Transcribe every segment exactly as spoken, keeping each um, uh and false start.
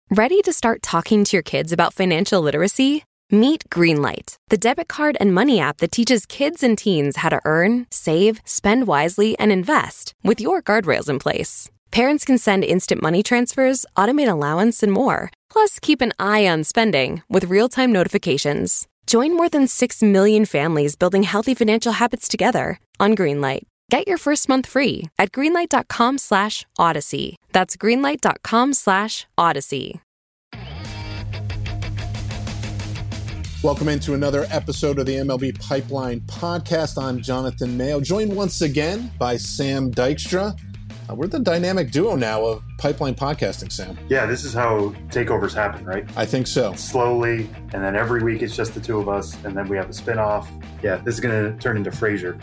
Ready to start talking to your kids about financial literacy? Meet Greenlight, the debit card and money app that teaches kids and teens how to earn, save, spend wisely, and invest with your guardrails in place. Parents can send instant money transfers, automate allowance, and more. Plus, keep an eye on spending with real-time notifications. Join more than six million families building healthy financial habits together on Greenlight. Get your first month free at greenlight.com slash odyssey. That's greenlight.com slash odyssey. Welcome into another episode of the M L B Pipeline Podcast. I'm Jonathan Mayo, joined once again by Sam Dykstra. Uh, we're the dynamic duo now of Pipeline Podcasting, Sam. Yeah, this is how takeovers happen, right? I think so. Slowly, and then every week it's just the two of us, and then we have a spinoff. Yeah, this is going to turn into Frasier.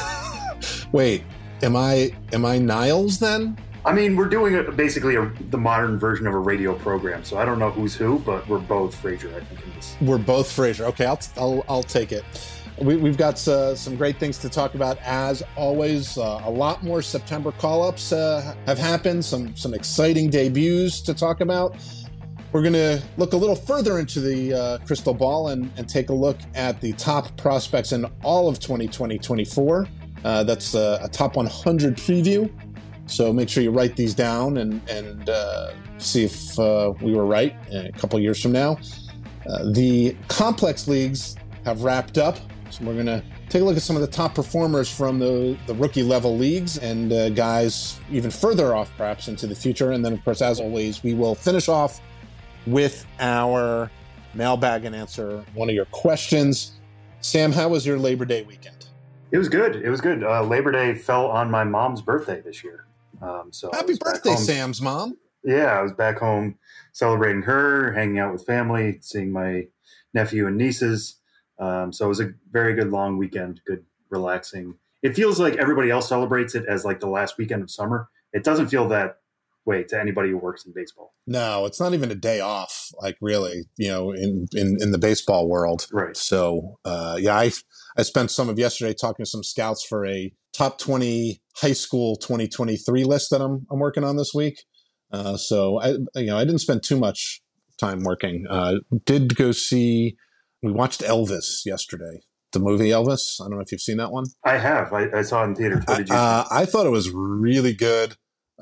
Wait, am I am I Niles then? I mean, we're doing a, basically a, the modern version of a radio program, so I don't know who's who, but we're both Frasier, I think. In this. We're both Frasier. Okay, I'll I'll, I'll take it. We, we've got uh, some great things to talk about, as always. Uh, a lot more September call-ups uh, have happened, some some exciting debuts to talk about. We're going to look a little further into the uh, crystal ball and, and take a look at the top prospects in all of twenty twenty twenty-four. Uh, that's a, a top one hundred preview. So make sure you write these down and, and uh, see if uh, we were right a couple years from now. Uh, the complex leagues have wrapped up. So we're going to take a look at some of the top performers from the, the rookie level leagues and uh, guys even further off perhaps into the future. And then, of course, as always, we will finish off with our mailbag and answer one of your questions. Sam, how was your Labor Day weekend? It was good. It was good. Uh, Labor Day fell on my mom's birthday this year. Um, so Happy birthday, Sam's mom. Yeah, I was back home celebrating her, hanging out with family, seeing my nephew and nieces. Um, so it was a very good long weekend, good, relaxing. It feels like everybody else celebrates it as like the last weekend of summer. It doesn't feel that way to anybody who works in baseball. No, it's not even a day off, like really, you know, in, in, in the baseball world. Right. So, uh, yeah, I, I spent some of yesterday talking to some scouts for a top twenty high school twenty twenty-three list that I'm, I'm working on this week. Uh, so I, you know, I didn't spend too much time working. Uh, did go see, we watched Elvis yesterday, the movie Elvis. I don't know if you've seen that one. I have. I, I saw it in theaters. What did you uh, I thought it was really good.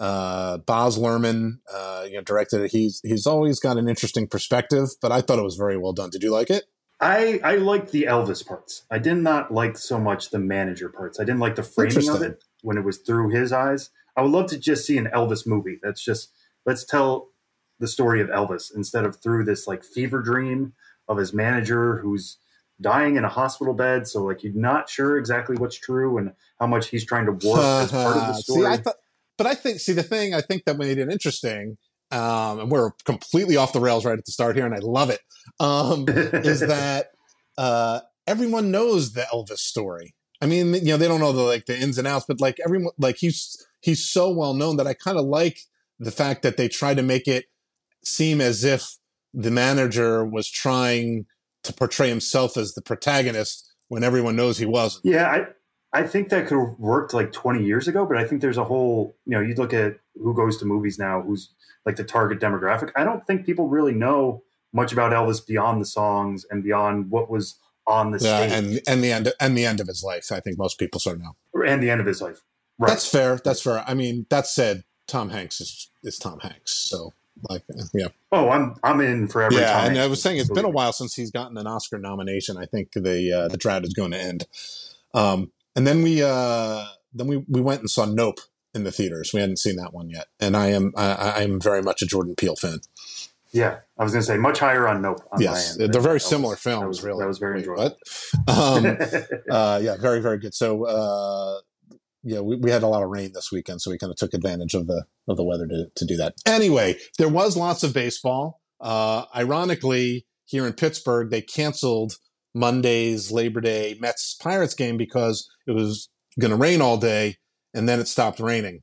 Uh, Baz Luhrmann, uh, you know, directed it. He's, he's always got an interesting perspective, but I thought it was very well done. Did you like it? I, I liked the Elvis parts. I did not like so much the manager parts. I didn't like the framing of it when it was through his eyes. I would love to just see an Elvis movie. That's just, let's tell the story of Elvis instead of through this like fever dream of his manager who's dying in a hospital bed. So like, you're not sure exactly what's true and how much he's trying to warp as part of the story. See, I thought, but I think, see, the thing I think that made it interesting, um, and we're completely off the rails right at the start here, and I love it, um, is that uh, everyone knows the Elvis story. I mean, you know, they don't know the like the ins and outs, but like everyone, like he's he's so well known that I kind of like the fact that they try to make it seem as if the manager was trying to portray himself as the protagonist when everyone knows he wasn't. Yeah, I. I think that could have worked like twenty years ago, but I think there's a whole, you know, you look at who goes to movies now, who's like the target demographic. I don't think people really know much about Elvis beyond the songs and beyond what was on the yeah, stage. And, and the end and the end of his life. I think most people sort of know. And the end of his life. Right. That's fair. That's fair. I mean, that said, Tom Hanks is, is Tom Hanks. So like, yeah. Oh, I'm I'm in for every yeah, Tom and Hanks I was saying it's movie. been a while since he's gotten an Oscar nomination. I think the uh, the drought is going to end. Um, And then we uh, then we, we went and saw Nope in the theaters. We hadn't seen that one yet, and I am I, I am very much a Jordan Peele fan. Yeah, I was going to say much higher on Nope. On yes, my end. they're very That similar was, films. That was, really, that was very enjoyable. um, uh, yeah, very very good. So uh, yeah, we, we had a lot of rain this weekend, so we kind of took advantage of the of the weather to to do that. Anyway, there was lots of baseball. Uh, ironically, here in Pittsburgh, they canceled Monday's Labor Day Mets Pirates game because it was going to rain all day, and then it stopped raining.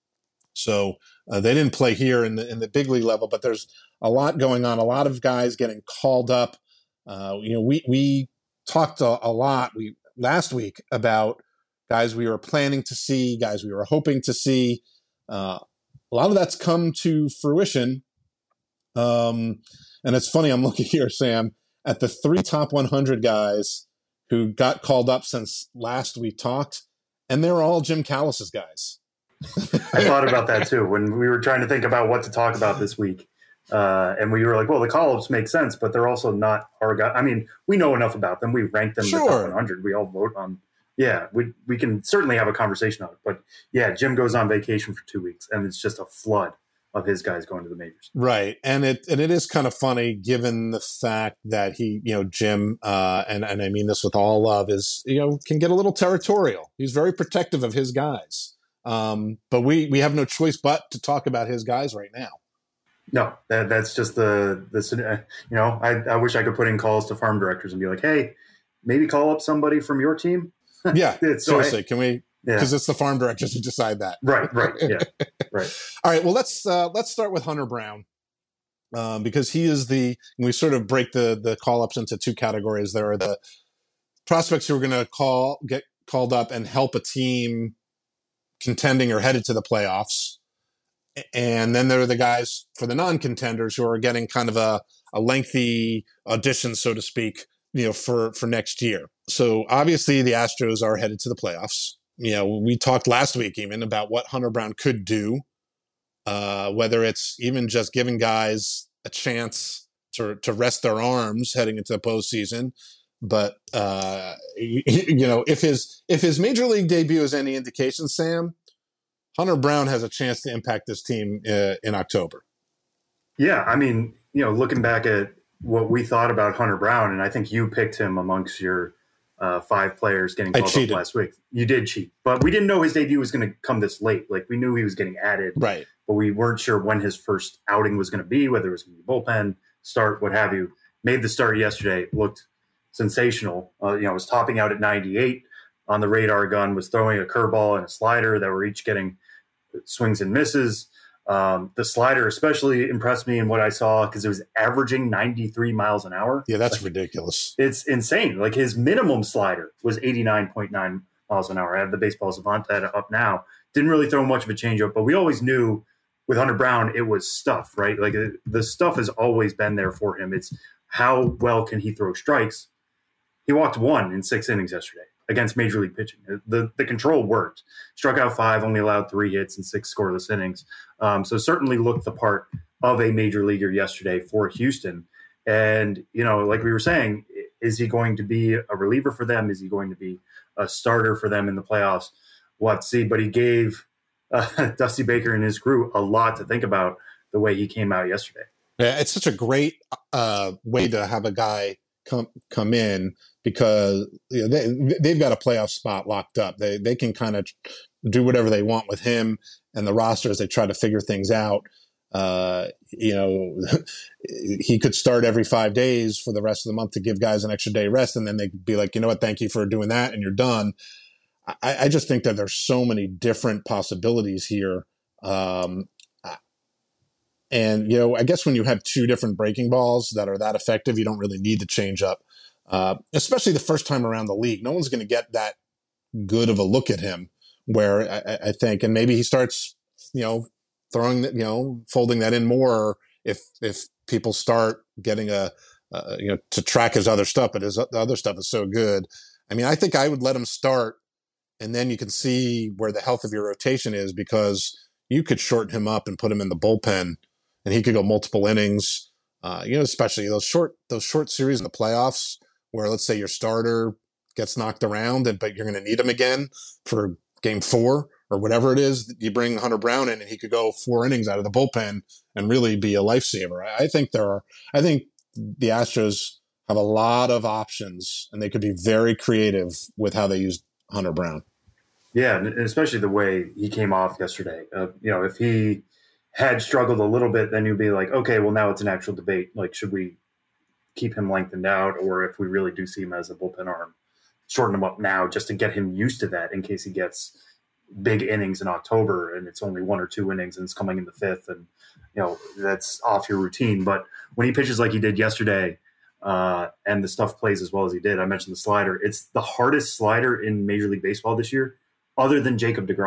So uh, they didn't play here in the in the big league level, but there's a lot going on. A lot of guys getting called up. Uh, you know, we we talked a, a lot we last week about guys we were planning to see, guys we were hoping to see. Uh, a lot of that's come to fruition. Um, and it's funny, I'm looking here, Sam, at the three top one hundred guys who got called up since last we talked, and they're all Jim Callis's guys. I thought about that too when we were trying to think about what to talk about this week. Uh, and we were like, well, the call-ups make sense, but they're also not our guys. I mean, we know enough about them. We rank them Sure. in the top one hundred. We all vote on. Yeah, we we can certainly have a conversation on it. But yeah, Jim goes on vacation for two weeks, and it's just a flood of his guys going to the majors. Right. And it and it is kind of funny given the fact that he, you know, Jim, uh, and, and I mean this with all love, is, you know, can get a little territorial. He's very protective of his guys. Um, but we, we have no choice but to talk about his guys right now. No, that, that's just the, the you know, I, I wish I could put in calls to farm directors and be like, hey, maybe call up somebody from your team. Yeah, so seriously. I, can we? Because yeah. It's the farm directors who decide that. Right, right, yeah, right. All right, well, let's uh, let's start with Hunter Brown, um, because he is the, we sort of break the the call-ups into two categories. There are the prospects who are going to call get called up and help a team contending or headed to the playoffs. And then there are the guys for the non-contenders who are getting kind of a, a lengthy audition, so to speak, you know, for, for next year. So obviously the Astros are headed to the playoffs. You know, we talked last week even about what Hunter Brown could do, uh, whether it's even just giving guys a chance to to rest their arms heading into the postseason. But uh, you, you know, if his if his major league debut is any indication, Sam, Hunter Brown has a chance to impact this team uh, in October. Yeah, I mean, you know, looking back at what we thought about Hunter Brown, and I think you picked him amongst your uh, five players getting called up last week. You did cheat, but we didn't know his debut was going to come this late. Like, we knew he was getting added, right? But we weren't sure when his first outing was going to be, whether it was going to be bullpen, start, what have you. Made the start yesterday, looked sensational. Uh, you know, was topping out at ninety-eight on the radar gun, was throwing a curveball and a slider that were each getting swings and misses. Um, the slider especially impressed me in what I saw because it was averaging ninety-three miles an hour. Yeah, that's like, ridiculous. It's insane. Like, his minimum slider was eighty-nine point nine miles an hour. I have the Baseball Savant data up now. Didn't really throw much of a changeup, but we always knew with Hunter Brown, it was stuff, right? Like, it, the stuff has always been there for him. It's how well can he throw strikes? He walked one in six innings yesterday against Major League pitching. The the control worked. Struck out five, only allowed three hits in six scoreless innings. Um, so certainly looked the part of a major leaguer yesterday for Houston. And, you know, like we were saying, is he going to be a reliever for them? Is he going to be a starter for them in the playoffs? We'll have to see. But he gave uh, Dusty Baker and his crew a lot to think about the way he came out yesterday. Yeah, it's such a great uh, way to have a guy come come in because you know, they they've got a playoff spot locked up. They they can kind of do whatever they want with him and the roster as they try to figure things out. Uh, you know, he could start every five days for the rest of the month to give guys an extra day rest, and then they'd be like, you know what, thank you for doing that, and you're done. I, I just think that there's so many different possibilities here. Um, And, you know, I guess when you have two different breaking balls that are that effective, you don't really need to change up, uh, especially the first time around the league. No one's going to get that good of a look at him where I, I think, and maybe he starts, you know, throwing, you know, folding that in more if, if people start getting a, uh, you know, to track his other stuff, but his the other stuff is so good. I mean, I think I would let him start and then you can see where the health of your rotation is because you could shorten him up and put him in the bullpen. And he could go multiple innings, uh, you know, especially those short those short series in the playoffs where, let's say, your starter gets knocked around, and, but you're going to need him again for game four or whatever it is. You bring Hunter Brown in, and he could go four innings out of the bullpen and really be a lifesaver. I, I think there are. I think the Astros have a lot of options, and they could be very creative with how they use Hunter Brown. Yeah, and especially the way he came off yesterday. Uh, you know, if he had struggled a little bit, then you'd be like, okay, well, now it's an actual debate. Like, should we keep him lengthened out, or if we really do see him as a bullpen arm, shorten him up now just to get him used to that in case he gets big innings in October and it's only one or two innings and it's coming in the fifth, and you know that's off your routine. But when he pitches like he did yesterday, uh, and the stuff plays as well as he did, I mentioned the slider. It's the hardest slider in Major League Baseball this year, other than Jacob deGrom.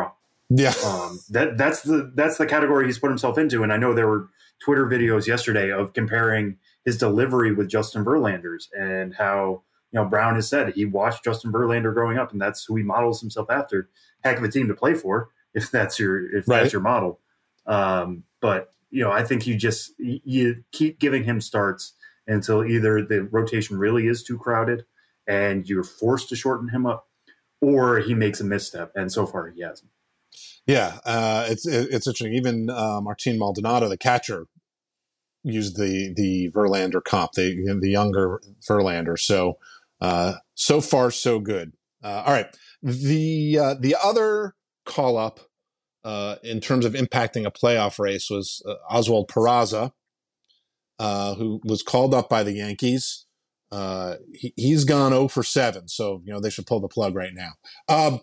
Yeah. Um, that that's the that's the category he's put himself into. And I know there were Twitter videos yesterday of comparing his delivery with Justin Verlander's, and how, you know, Brown has said he watched Justin Verlander growing up, and that's who he models himself after. Heck of a team to play for if that's your if right. that's your model. Um, but you know, I think you just you keep giving him starts until either the rotation really is too crowded and you're forced to shorten him up, or he makes a misstep. And so far, he hasn't. Yeah, uh, it's it's interesting. Even uh, Martin Maldonado, the catcher, used the the Verlander comp, the the younger Verlander. So uh, so far, so good. Uh, all right, the uh, the other call up uh, in terms of impacting a playoff race was uh, Oswald Peraza, uh, who was called up by the Yankees. Uh, he, he's gone zero for seven, so you know they should pull the plug right now. Um,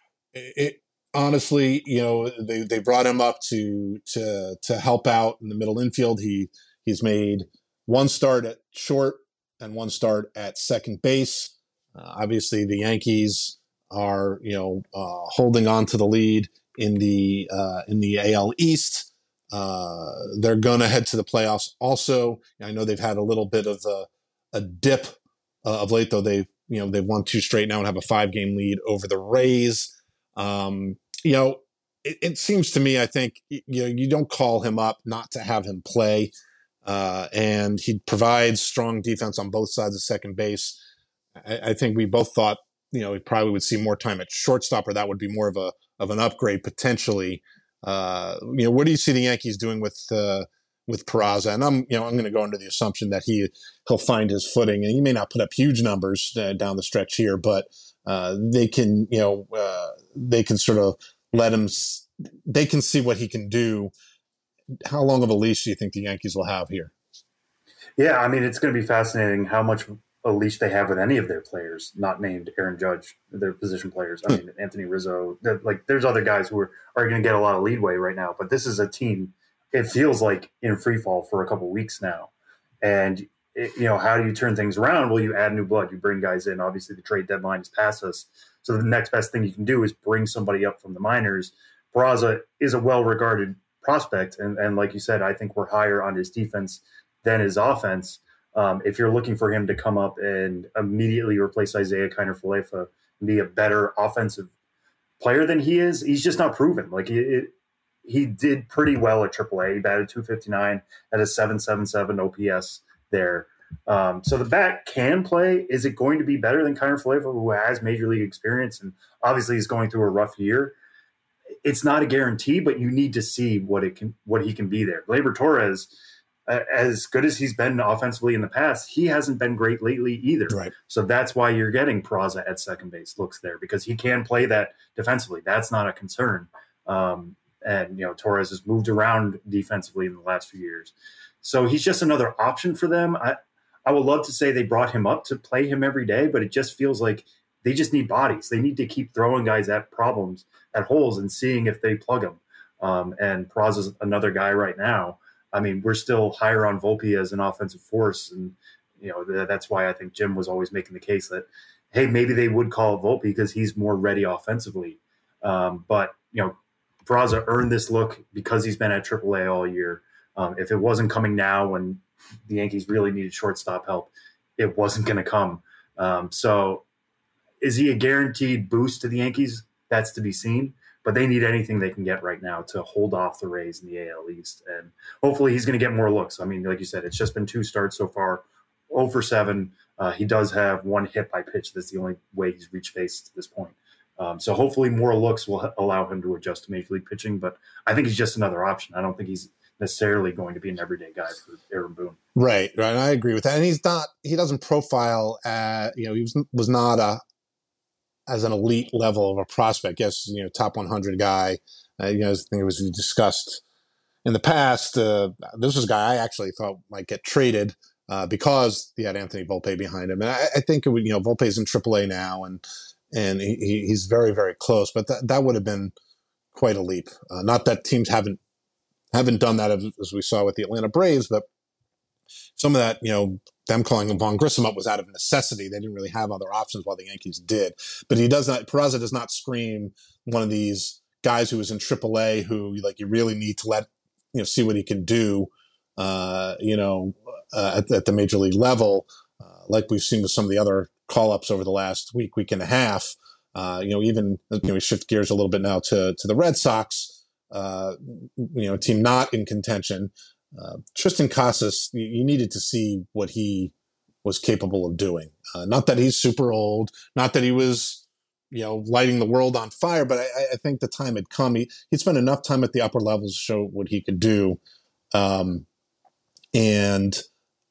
it, honestly, you know, they, they brought him up to to to help out in the middle infield. He he's made one start at short and one start at second base. Uh, obviously, the Yankees are, you know, uh, holding on to the lead in the uh, in the A L East. Uh, they're going to head to the playoffs. Also, I know they've had a little bit of a, a dip uh, of late, though. They've you know they've won two straight now and have a five game lead over the Rays. Um, you know, it, it seems to me, I think, you know, you don't call him up not to have him play. Uh, and he provides strong defense on both sides of second base. I, I think we both thought, you know, he probably would see more time at shortstop, or that would be more of a, of an upgrade potentially. Uh, you know, what do you see the Yankees doing with, uh, with Peraza? And I'm, you know, I'm going to go under the assumption that he, he'll find his footing, and he may not put up huge numbers uh, down the stretch here, but Uh, they can, you know, uh, they can sort of let him, they can see what he can do. How long of a leash do you think the Yankees will have here? Yeah, I mean, it's going to be fascinating how much a leash they have with any of their players, not named Aaron Judge, their position players. I mean, Anthony Rizzo, like there's other guys who are, are going to get a lot of leadway right now, but this is a team, it feels like in free fall for a couple of weeks now. And It, you know, how do you turn things around? Well, you add new blood, you bring guys in. Obviously, the trade deadline is past us. So the next best thing you can do is bring somebody up from the minors. Peraza is a well-regarded prospect. And, and like you said, I think we're higher on his defense than his offense. Um, if you're looking for him to come up and immediately replace Isaiah Kiner-Falefa and be a better offensive player than he is, he's just not proven. Like it, it, he did pretty well at triple A. He batted two fifty-nine at a seven seventy-seven O P S there. Um, so the bat can play. Is it going to be better than Kiner-Falefa, who has major league experience and obviously is going through a rough year? It's not a guarantee, but you need to see what it can, what he can be there. Gleyber Torres, uh, as good as he's been offensively in the past, he hasn't been great lately either. Right. So that's why you're getting Peraza at second base looks there, because he can play that defensively. That's not a concern. Um, and, you know, Torres has moved around defensively in the last few years. So he's just another option for them. I, I would love to say they brought him up to play him every day, but it just feels like they just need bodies. They need to keep throwing guys at problems, at holes, and seeing if they plug them. Um, and Peraza's another guy right now. I mean, we're still higher on Volpe as an offensive force. And, you know, th- that's why I think Jim was always making the case that, hey, maybe they would call Volpe because he's more ready offensively. Um, but, you know, Peraza earned this look because he's been at triple A all year. Um, if it wasn't coming now when the Yankees really needed shortstop help, it wasn't going to come. Um, so is he a guaranteed boost to the Yankees? That's to be seen. But they need anything they can get right now to hold off the Rays in the A L East. And hopefully he's going to get more looks. I mean, like you said, it's just been two starts so far, zero for seven. Uh, he does have one hit by pitch. That's the only way he's reached base to this point. Um, so hopefully more looks will allow him to adjust to Major League pitching. But I think he's just another option. I don't think he's necessarily going to be an everyday guy for Aaron Boone. Right, right. I agree with that. And he's not, he doesn't profile, at, you know, he was, was not a, as an elite level of a prospect. Yes, you know, top one hundred guy. Uh, you know, I think it was discussed in the past. Uh, this was a guy I actually thought might get traded uh, because he had Anthony Volpe behind him. And I, I think it would, you know, Volpe's in triple A now, and and he, he's very, very close. But that that would have been quite a leap. Uh, not that teams haven't haven't done that as, as we saw with the Atlanta Braves, but some of that, you know, them calling Vaughn Grissom up was out of necessity. They didn't really have other options while the Yankees did. But he does not, Peraza does not scream one of these guys who was in triple A who like you really need to let you know see what he can do, uh, you know, uh, at, at the major league level, uh, like we've seen with some of the other call-ups over the last week, week and a half. Uh, you know, even you know, we shift gears a little bit now to to the Red Sox. Uh, you know, a team not in contention. Uh, Triston Casas, you, you needed to see what he was capable of doing. Uh, not that he's super old, not that he was, you know, lighting the world on fire, but I, I think the time had come. He, he'd spent enough time at the upper levels to show what he could do. Um, and,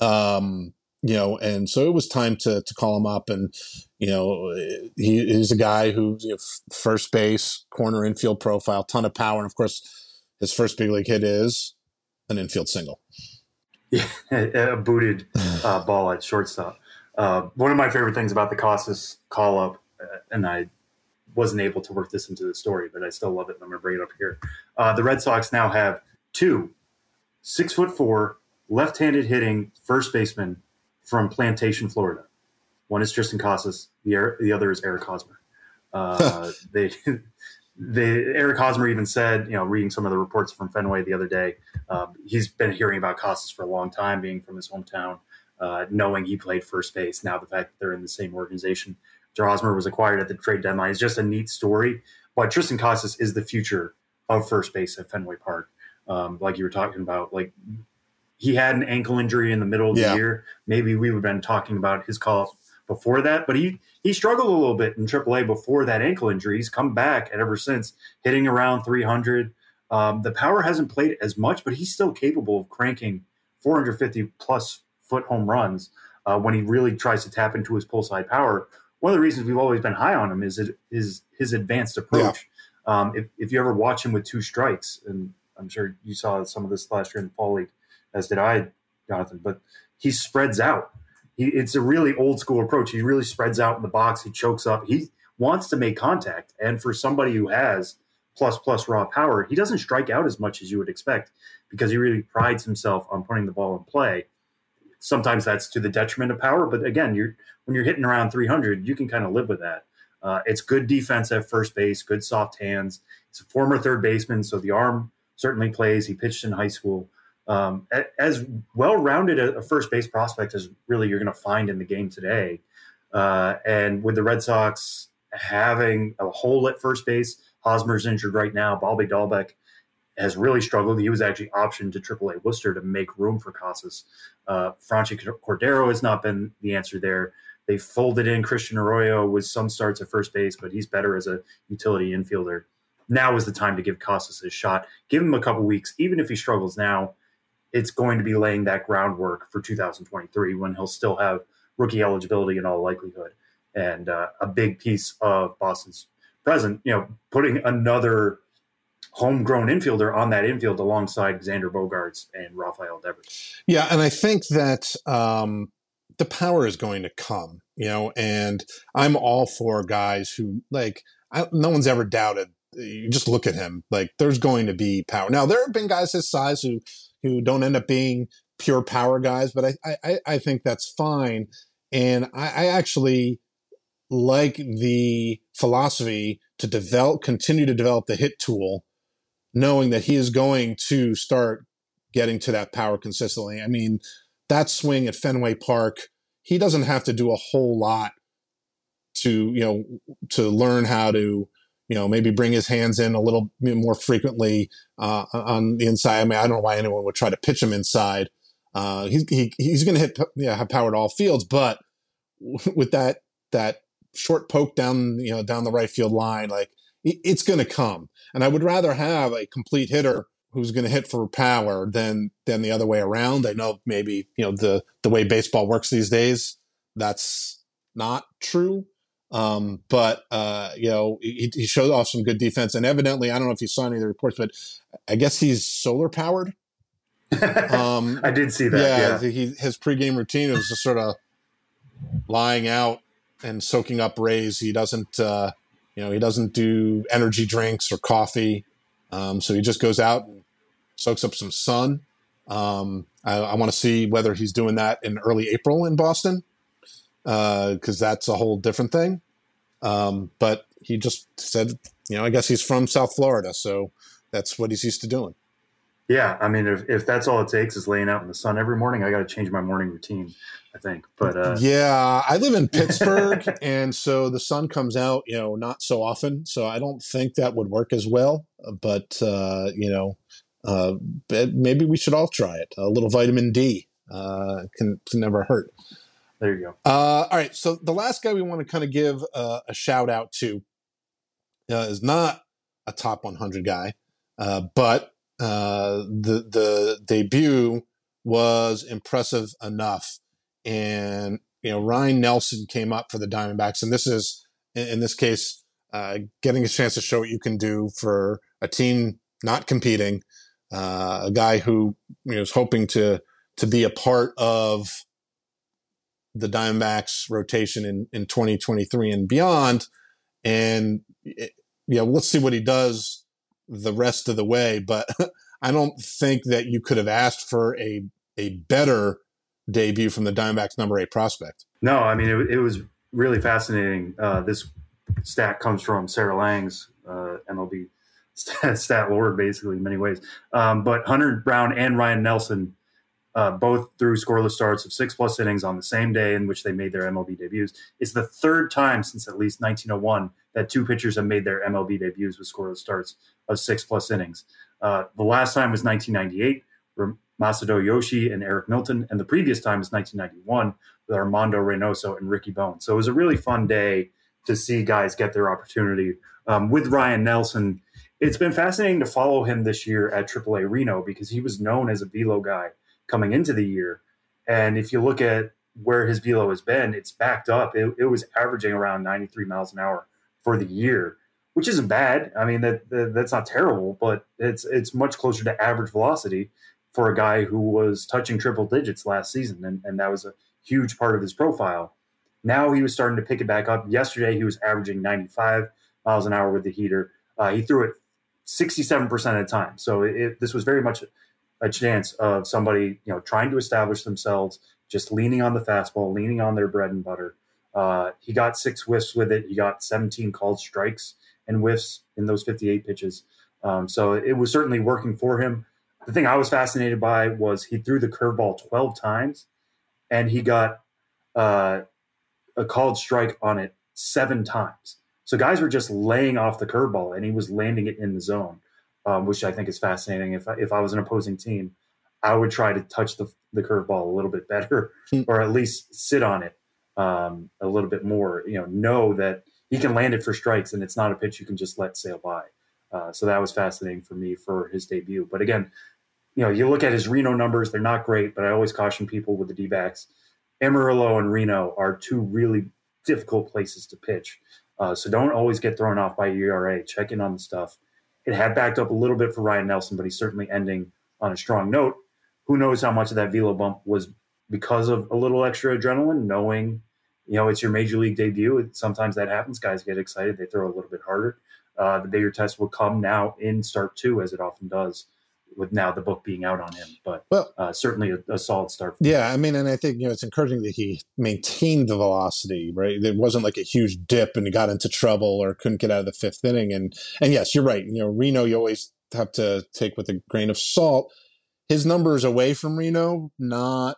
um, you know, and so it was time to to call him up. And, you know, he is a guy who's you know, first base, corner infield profile, ton of power. And of course, his first big league hit is an infield single. Yeah, a booted uh, ball at shortstop. Uh, one of my favorite things about the Casas call up, uh, and I wasn't able to work this into the story, but I still love it. And I'm going to bring it up here. Uh, the Red Sox now have two six foot four left-handed hitting first basemen from Plantation, Florida. One is Triston Casas. The, the other is Eric Hosmer. Uh, they, they, Eric Hosmer even said, you know, reading some of the reports from Fenway the other day, uh, he's been hearing about Casas for a long time, being from his hometown, uh, knowing he played first base. Now the fact that they're in the same organization. After Hosmer was acquired at the trade deadline is just a neat story. But Triston Casas is the future of first base at Fenway Park. Um, like you were talking about, like, he had an ankle injury in the middle of yeah. the year. Maybe we would have been talking about his call before that, but he, he struggled a little bit in triple A before that ankle injury. He's come back and ever since, hitting around three hundred. Um, the power hasn't played as much, but he's still capable of cranking four hundred fifty plus foot home runs uh, when he really tries to tap into his pull side power. One of the reasons we've always been high on him is it, is his advanced approach. Yeah. Um, if, if you ever watch him with two strikes, and I'm sure you saw some of this last year in the fall league, as did I, Jonathan, but he spreads out. He, it's a really old school approach. He really spreads out in the box. He chokes up. He wants to make contact. And for somebody who has plus plus raw power, he doesn't strike out as much as you would expect because he really prides himself on putting the ball in play. Sometimes that's to the detriment of power. But again, you're when you're hitting around three hundred, you can kind of live with that. Uh, it's good defense at first base, good soft hands. He's a former third baseman, so the arm certainly plays. He pitched in high school. Um, as well-rounded a first base prospect as really you're going to find in the game today. Uh, and with the Red Sox having a hole at first base, Hosmer's injured right now. Bobby Dahlbeck has really struggled. He was actually optioned to triple A Worcester to make room for Casas. Uh, Franchi Cordero has not been the answer there. They folded in Christian Arroyo with some starts at first base, but he's better as a utility infielder. Now is the time to give Casas a shot. Give him a couple weeks. Even if he struggles now, it's going to be laying that groundwork for two thousand twenty-three when he'll still have rookie eligibility in all likelihood. And uh, a big piece of Boston's present, you know, putting another homegrown infielder on that infield alongside Xander Bogaerts and Rafael Devers. Yeah, and I think that um, the power is going to come, you know, and I'm all for guys who, like, I, no one's ever doubted. You just look at him, like, there's going to be power. Now, there have been guys his size who who don't end up being pure power guys, but I I, I think that's fine. And I, I actually like the philosophy to develop, continue to develop the hit tool, knowing that he is going to start getting to that power consistently. I mean, that swing at Fenway Park, he doesn't have to do a whole lot to, you know, to learn how to, you know, maybe bring his hands in a little more frequently uh, on the inside. I mean, I don't know why anyone would try to pitch him inside. Uh, he's he, he's going to hit, yeah, have power at all fields, but with that that short poke down, you know, down the right field line, like it, it's going to come. And I would rather have a complete hitter who's going to hit for power than than the other way around. I know maybe, you know, the the way baseball works these days, that's not true. Um, but, uh, you know, he, he showed off some good defense, and evidently, I don't know if you saw any of the reports, but I guess he's solar powered. Um, I did see that. Yeah. yeah. He, his pregame routine was just sort of lying out and soaking up rays. He doesn't, uh, you know, he doesn't do energy drinks or coffee. Um, so he just goes out and soaks up some sun. Um, I, I want to see whether he's doing that in early April in Boston. Because uh, that's a whole different thing. Um, but he just said you know, I guess he's from South Florida, so that's what he's used to doing. Yeah, I mean, if, if that's all it takes is laying out in the sun every morning, I got to change my morning routine, I think. But uh, yeah, I live in Pittsburgh, and so the sun comes out, you know, not so often. So I don't think that would work as well. But uh, you know, uh, maybe we should all try it. A little vitamin D uh, can, can never hurt. There you go. Uh, all right, so the last guy we want to kind of give uh, a shout out to uh, is not a top one hundred guy, uh, but uh, the the debut was impressive enough. And you know, Ryan Nelson came up for the Diamondbacks, and this is in this case uh, getting a chance to show what you can do for a team not competing, uh, a guy who you know, is hoping to to be a part of the Diamondbacks rotation in, in twenty twenty-three and beyond. And, it, you know, let's see what he does the rest of the way. But I don't think that you could have asked for a, a better debut from the Diamondbacks number eight prospect. No, I mean, it, it was really fascinating. Uh, this stat comes from Sarah Lang's uh, M L B stat, stat lord, basically, in many ways. Um, but Hunter Brown and Ryan Nelson Uh, both threw scoreless starts of six-plus innings on the same day in which they made their M L B debuts. It's the third time since at least nineteen oh one that two pitchers have made their M L B debuts with scoreless starts of six-plus innings. Uh, the last time was nineteen ninety-eight, where Masato Yoshi and Eric Milton, and the previous time was nineteen ninety-one with Armando Reynoso and Ricky Bones. So it was a really fun day to see guys get their opportunity. Um, with Ryan Nelson, it's been fascinating to follow him this year at triple A Reno because he was known as a velo guy coming into the year. And if you look at where his velo has been, it's backed up. It, it was averaging around ninety-three miles an hour for the year, which isn't bad. I mean, that, that that's not terrible, but it's it's much closer to average velocity for a guy who was touching triple digits last season. And, and that was a huge part of his profile. Now he was starting to pick it back up. Yesterday, he was averaging ninety-five miles an hour with the heater. Uh, he threw it sixty-seven percent of the time. So it, this was very much a chance of somebody, you know, trying to establish themselves, just leaning on the fastball, leaning on their bread and butter. Uh, he got six whiffs with it. He got seventeen called strikes and whiffs in those fifty-eight pitches. Um, so it was certainly working for him. The thing I was fascinated by was he threw the curveball twelve times, and he got uh, a called strike on it seven times. So guys were just laying off the curveball, and he was landing it in the zone. Um, which I think is fascinating. If I, if I was an opposing team, I would try to touch the the curveball a little bit better, or at least sit on it um, a little bit more. You know, know that he can land it for strikes, and it's not a pitch you can just let sail by. Uh, so that was fascinating for me for his debut. But again, you know, you look at his Reno numbers; they're not great. But I always caution people with the D-backs. Amarillo and Reno are two really difficult places to pitch. Uh, so don't always get thrown off by E R A. Check in on the stuff. It had backed up a little bit for Ryan Nelson, but he's certainly ending on a strong note. Who knows how much of that velo bump was because of a little extra adrenaline, knowing, you know, it's your major league debut. It, sometimes that happens. Guys get excited. They throw a little bit harder. Uh, the bigger test will come now in start two, as it often does, with now the book being out on him. But well, uh, certainly a, a solid start. Yeah, I mean, and I think, you know, it's encouraging that he maintained the velocity, right? There wasn't like a huge dip and he got into trouble or couldn't get out of the fifth inning. And and yes, you're right. You know, Reno, you always have to take with a grain of salt. His numbers away from Reno, not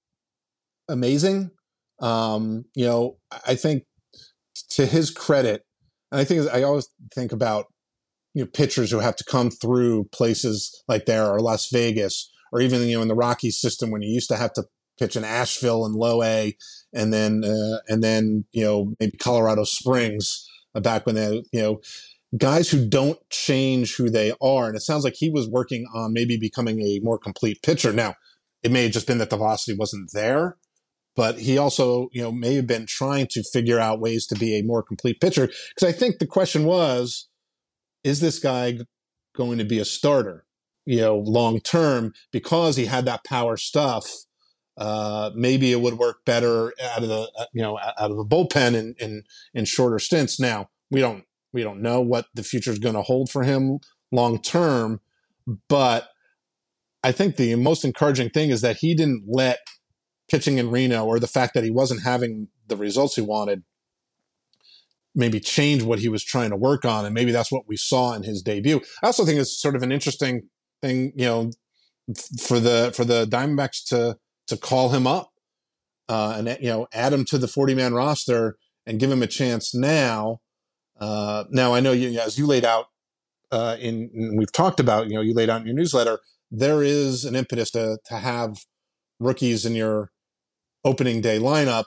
amazing. Um, you know, I think to his credit, and I think I always think about, you know, pitchers who have to come through places like there or Las Vegas, or even, you know, in the Rockies system when you used to have to pitch in Asheville and Low A, and then uh, and then you know maybe Colorado Springs uh, back when they, you know, guys who don't change who they are. And it sounds like he was working on maybe becoming a more complete pitcher. Now, it may have just been that the velocity wasn't there, but he also, you know, may have been trying to figure out ways to be a more complete pitcher. Because I think the question was, is this guy going to be a starter, you know, long term? Because he had that power stuff, uh, maybe it would work better out of the, you know, out of the bullpen in in, in shorter stints. Now we don't we don't know what the future is going to hold for him long term, but I think the most encouraging thing is that he didn't let pitching in Reno, or the fact that he wasn't having the results he wanted, maybe change what he was trying to work on. And maybe that's what we saw in his debut. I also think it's sort of an interesting thing, you know, for the, for the Diamondbacks to, to call him up uh, and, you know, add him to the forty man roster and give him a chance now. Uh, now I know you, as you laid out uh, in, in, we've talked about, you know, you laid out in your newsletter, there is an impetus to, to have rookies in your opening day lineup,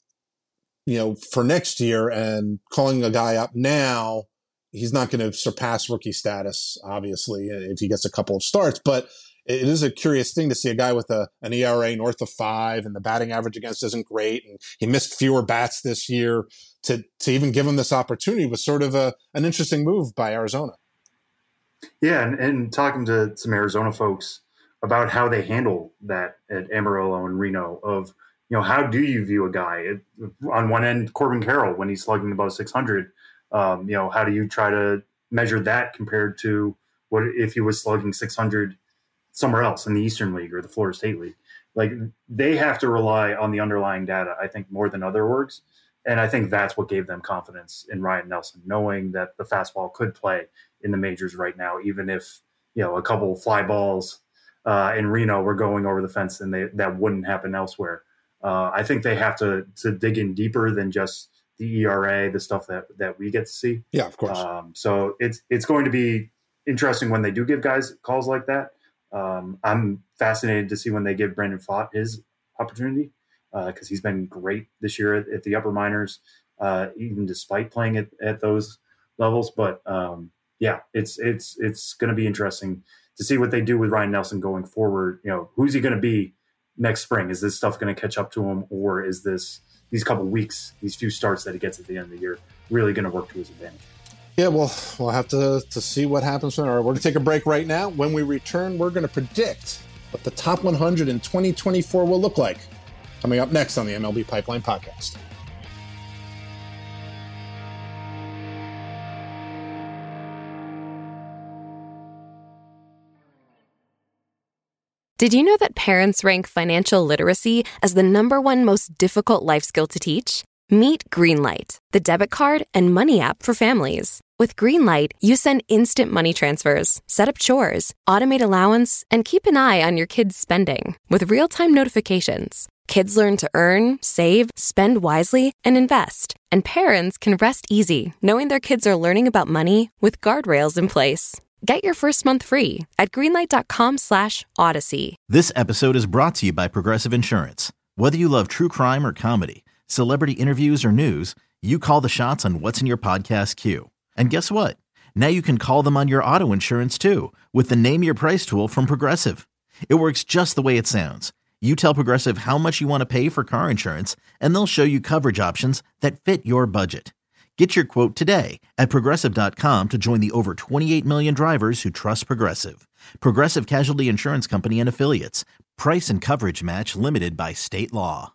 you know, for next year, and calling a guy up now, he's not going to surpass rookie status, obviously, if he gets a couple of starts. But it is a curious thing to see a guy with a, an E R A north of five, and the batting average against isn't great, and he missed fewer bats this year. To to even give him this opportunity was sort of a an interesting move by Arizona. Yeah, and, and talking to some Arizona folks about how they handle that at Amarillo and Reno of, you know, how do you view a guy? It, on one end, Corbin Carroll, when he's slugging above six hundred, um, you know, how do you try to measure that compared to what if he was slugging six hundred somewhere else in the Eastern League or the Florida State League? Like, they have to rely on the underlying data, I think, more than other orgs. And I think that's what gave them confidence in Ryan Nelson, knowing that the fastball could play in the majors right now, even if, you know, a couple of fly balls uh, in Reno were going over the fence and they, that wouldn't happen elsewhere. Uh, I think they have to to dig in deeper than just the E R A, the stuff that, that we get to see. Yeah, of course. Um, so it's it's going to be interesting when they do give guys calls like that. Um, I'm fascinated to see when they give Brandon Pfaadt his opportunity because uh, he's been great this year at, at the upper minors, uh, even despite playing at, at those levels. But um, yeah, it's it's it's going to be interesting to see what they do with Ryan Nelson going forward. You know, who's he going to be next spring? Is this stuff going to catch up to him, or is this these couple weeks, these few starts that he gets at the end of the year, really going to work to his advantage? Yeah, well, we'll have to to see what happens. All right, we're going to take a break right now. When we return, we're going to predict what the top one hundred in twenty twenty-four will look like. Coming up next on the M L B Pipeline Podcast. Did you know that parents rank financial literacy as the number one most difficult life skill to teach? Meet Greenlight, the debit card and money app for families. With Greenlight, you send instant money transfers, set up chores, automate allowance, and keep an eye on your kids' spending with real-time notifications. Kids learn to earn, save, spend wisely, and invest. And parents can rest easy knowing their kids are learning about money with guardrails in place. Get your first month free at greenlight.com slash odyssey. This episode is brought to you by Progressive Insurance. Whether you love true crime or comedy, celebrity interviews or news, you call the shots on what's in your podcast queue. And guess what? Now you can call them on your auto insurance too with the Name Your Price tool from Progressive. It works just the way it sounds. You tell Progressive how much you want to pay for car insurance, and they'll show you coverage options that fit your budget. Get your quote today at Progressive dot com to join the over twenty-eight million drivers who trust Progressive. Progressive Casualty Insurance Company and Affiliates. Price and coverage match limited by state law.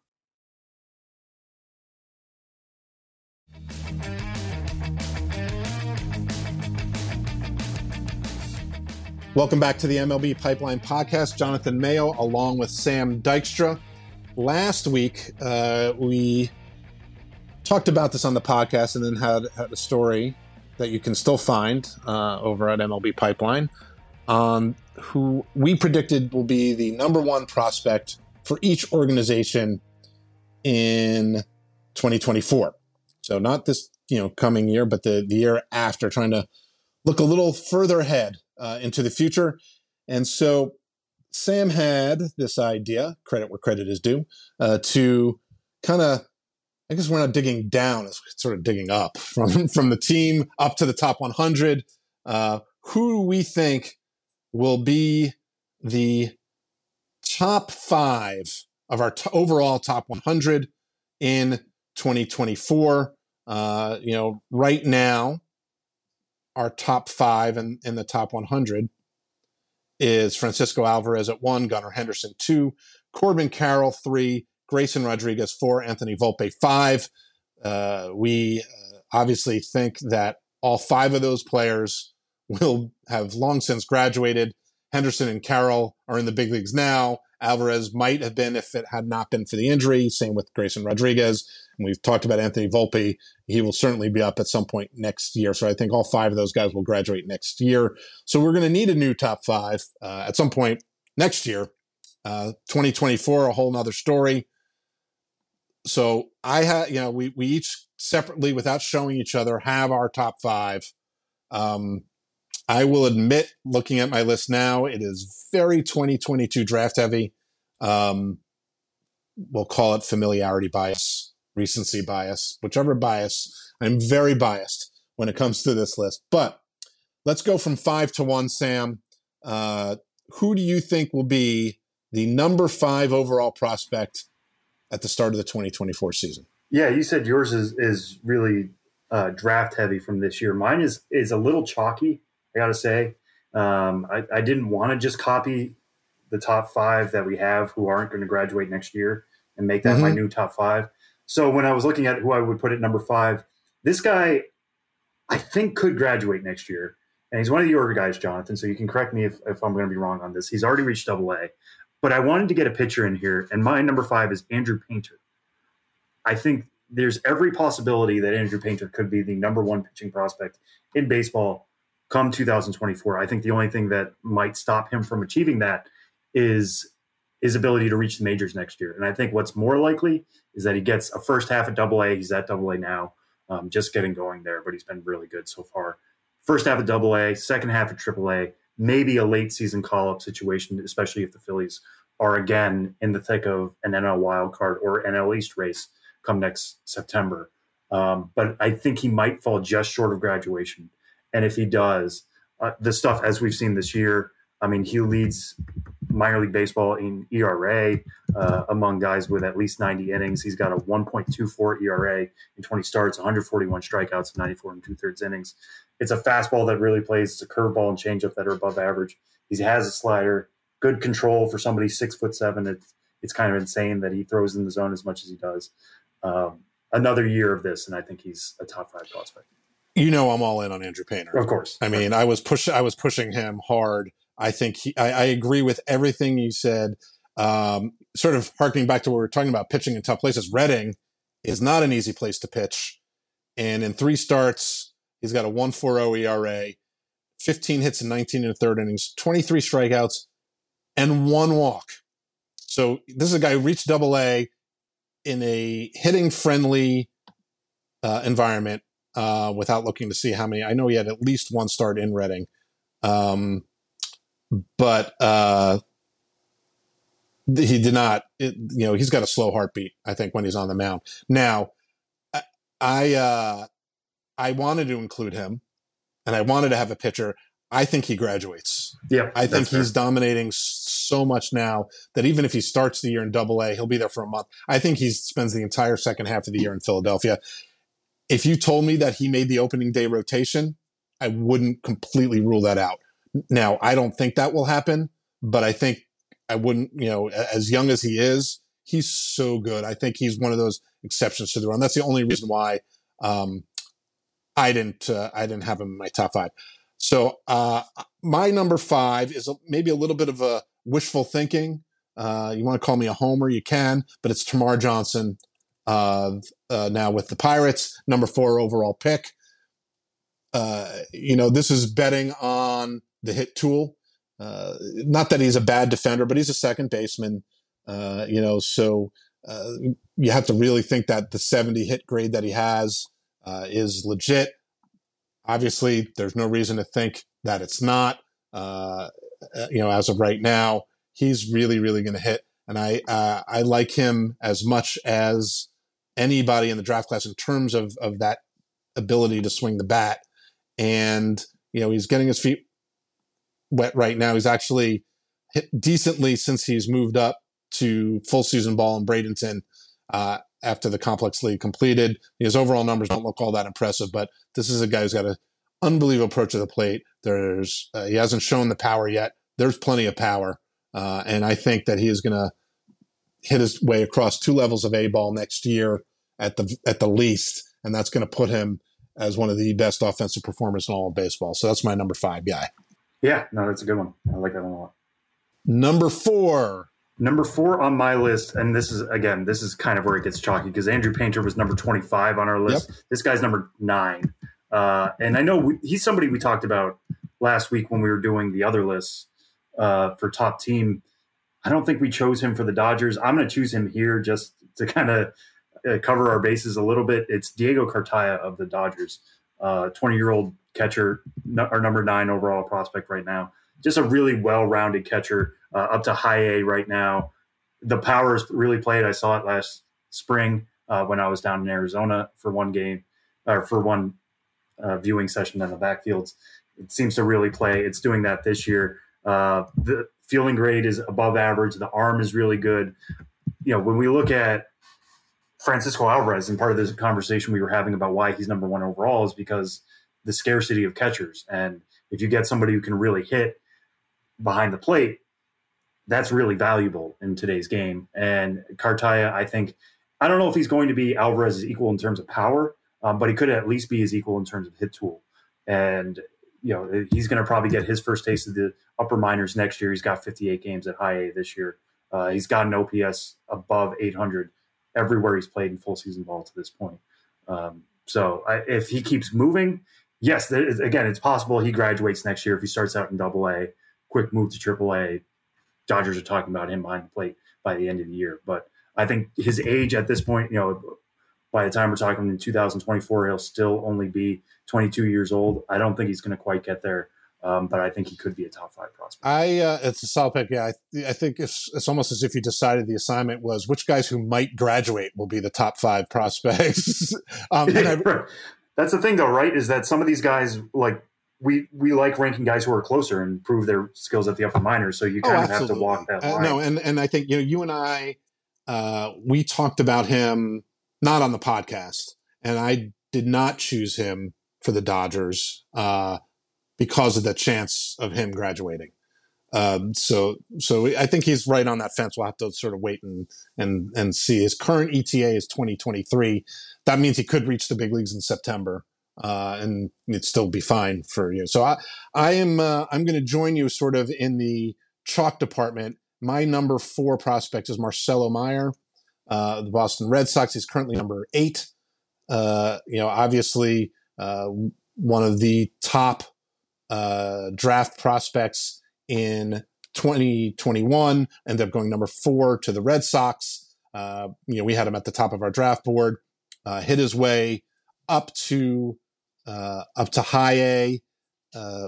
Welcome back to the M L B Pipeline Podcast. Jonathan Mayo along with Sam Dykstra. Last week, uh, we talked about this on the podcast and then had, had a story that you can still find uh, over at M L B Pipeline on who we predicted will be the number one prospect for each organization in twenty twenty-four. So not this, you know, coming year, but the, the year after, trying to look a little further ahead uh, into the future. And so Sam had this idea, credit where credit is due, uh, to kind of, I guess we're not digging down, it's sort of digging up from, from the team up to the top one hundred. Uh, who we think will be the top five of our t- overall top one hundred in twenty twenty-four. Uh, you know, right now, our top five in, in the top one hundred is Francisco Alvarez at one, Gunnar Henderson two, Corbin Carroll three, Grayson Rodriguez four, Anthony Volpe five. Uh, we uh, obviously think that all five of those players will have long since graduated. Henderson and Carroll are in the big leagues now. Alvarez might have been if it had not been for the injury. Same with Grayson Rodriguez. And we've talked about Anthony Volpe. He will certainly be up at some point next year. So I think all five of those guys will graduate next year. So we're going to need a new top five uh, at some point next year. Uh, twenty twenty-four, a whole nother story. So I have, you know, we, we each separately, without showing each other, have our top five. Um, I will admit, looking at my list now, it is very twenty twenty-two draft heavy. Um, we'll call it familiarity bias, recency bias, whichever bias. I'm very biased when it comes to this list. But let's go from five to one, Sam. Uh, who do you think will be the number five overall prospect at the start of the twenty twenty-four season? Yeah, you said yours is is really uh, draft heavy from this year. Mine is is a little chalky, I got to say. Um, I, I didn't want to just copy the top five that we have who aren't going to graduate next year and make that mm-hmm. my new top five. So when I was looking at who I would put at number five, this guy I think could graduate next year. And he's one of your guys, Jonathan, so you can correct me if, if I'm going to be wrong on this. He's already reached double A. But I wanted to get a pitcher in here, and my number five is Andrew Painter. I think there's every possibility that Andrew Painter could be the number one pitching prospect in baseball come two thousand twenty-four. I think the only thing that might stop him from achieving that is his ability to reach the majors next year. And I think what's more likely is that he gets a first half at double A. He's at double A now, um, just getting going there, but he's been really good so far. First half at double A, second half at triple A, maybe a late season call-up situation, especially if the Phillies are again in the thick of an N L wild card or N L East race come next September. Um, but I think he might fall just short of graduation. And if he does, uh, the stuff as we've seen this year, I mean, he leads minor league baseball in E R A uh, among guys with at least ninety innings. He's got a one point two four E R A in twenty starts, one hundred forty-one strikeouts, ninety-four and two-thirds innings. It's a fastball that really plays. It's a curveball and changeup that are above average. He has a slider, good control for somebody six foot seven. It's, it's kind of insane that he throws in the zone as much as he does. Um, another year of this, and I think he's a top five prospect. You know, I'm all in on Andrew Painter. Of course. I mean, I was push, I was pushing him hard. I think he, I, I agree with everything you said. Um, sort of harkening back to what we were talking about, pitching in tough places. Reading is not an easy place to pitch. And in three starts, he's got a one point four oh E R A, fifteen hits and nineteen and a third innings, twenty-three strikeouts, and one walk. So this is a guy who reached double A in a hitting-friendly uh, environment uh, without looking to see how many. I know he had at least one start in Reading. Um, but uh, he did not, it, you know, he's got a slow heartbeat, I think, when he's on the mound. Now, I I, uh, I wanted to include him, and I wanted to have a pitcher. I think he graduates. Yeah, I think he's fair. dominating so much now that even if he starts the year in double A, he'll be there for a month. I think he spends the entire second half of the year in Philadelphia. If you told me that he made the opening day rotation, I wouldn't completely rule that out. Now, I don't think that will happen, but I think I wouldn't, you know, as young as he is, he's so good. I think he's one of those exceptions to the run. That's the only reason why um, I didn't uh, I didn't have him in my top five. So uh, my number five is a, maybe a little bit of a wishful thinking. Uh, you want to call me a homer, you can, but it's Termarr Johnson uh, uh, now with the Pirates, number four overall pick. Uh, you know, this is betting on the hit tool. Uh, not that he's a bad defender, but he's a second baseman. Uh, you know, so uh, you have to really think that the seventy hit grade that he has uh, is legit. Obviously, there's no reason to think that it's not. Uh, you know, as of right now, he's really, really going to hit, and I uh, I like him as much as anybody in the draft class in terms of of that ability to swing the bat. And you know, he's getting his feet wet right now. He's actually hit decently since he's moved up to full season ball in Bradenton uh, after the complex league completed. His overall numbers don't look all that impressive, but this is a guy who's got an unbelievable approach to the plate. There's uh, he hasn't shown the power yet. There's plenty of power, uh, and I think that he is going to hit his way across two levels of A ball next year at the at the least, and that's going to put him as one of the best offensive performers in all of baseball. So that's my number five guy. Yeah, no, that's a good one. I like that one a lot. Number four, Number four on my list, and this is, again, this is kind of where it gets chalky because Andrew Painter was number twenty-five on our list. Yep. This guy's number nine. Uh, and I know we, he's somebody we talked about last week when we were doing the other lists uh, for top team. I don't think we chose him for the Dodgers. I'm going to choose him here just to kind of uh, cover our bases a little bit. It's Diego Cartaya of the Dodgers, uh, twenty-year-old catcher, no, our number nine overall prospect right now. Just a really well-rounded catcher, uh, up to high A right now. The power is really played. I saw it last spring uh, when I was down in Arizona for one game, or for one uh, viewing session in the backfields. It seems to really play. It's doing that this year. Uh, the fielding grade is above average. The arm is really good. You know, when we look at Francisco Alvarez, and part of this conversation we were having about why he's number one overall is because the scarcity of catchers. And if you get somebody who can really hit behind the plate, that's really valuable in today's game. And Cartaya, I think, I don't know if he's going to be Alvarez's equal in terms of power, um, but he could at least be his equal in terms of hit tool. And, you know, he's going to probably get his first taste of the upper minors next year. He's got fifty-eight games at high A this year. Uh, he's got an O P S above eight hundred everywhere he's played in full season ball to this point. Um, so I, if he keeps moving, yes, there is, again, it's possible he graduates next year if he starts out in double A. Quick move to triple A. Dodgers are talking about him behind the plate by the end of the year. But I think his age at this point, you know, by the time we're talking in two thousand twenty-four, he'll still only be twenty-two years old. I don't think he's going to quite get there, um, but I think he could be a top five prospect. I uh, it's a solid pick. Yeah, I, I think it's it's almost as if you decided the assignment was which guys who might graduate will be the top five prospects. um, and I, That's the thing, though, right? Is that some of these guys, like, we we like ranking guys who are closer and prove their skills at the upper minors. So you kind oh, of have to walk that line. Uh, no, and and I think you know you and I, uh, we talked about him not on the podcast, and I did not choose him for the Dodgers uh, because of the chance of him graduating. Um, so so I think he's right on that fence. We'll have to sort of wait and and and see. His current E T A is twenty twenty-three. That means he could reach the big leagues in September. Uh, and it'd still be fine for you. So I, I am, uh, I'm going to join you sort of in the chalk department. My number four prospect is Marcelo Meyer, uh, the Boston Red Sox. He's currently number eight. Uh, you know, obviously, uh, one of the top, uh, draft prospects in twenty twenty-one, ended up going number four to the Red Sox. Uh, you know, we had him at the top of our draft board, uh, hit his way up to, Uh, up to high A, uh,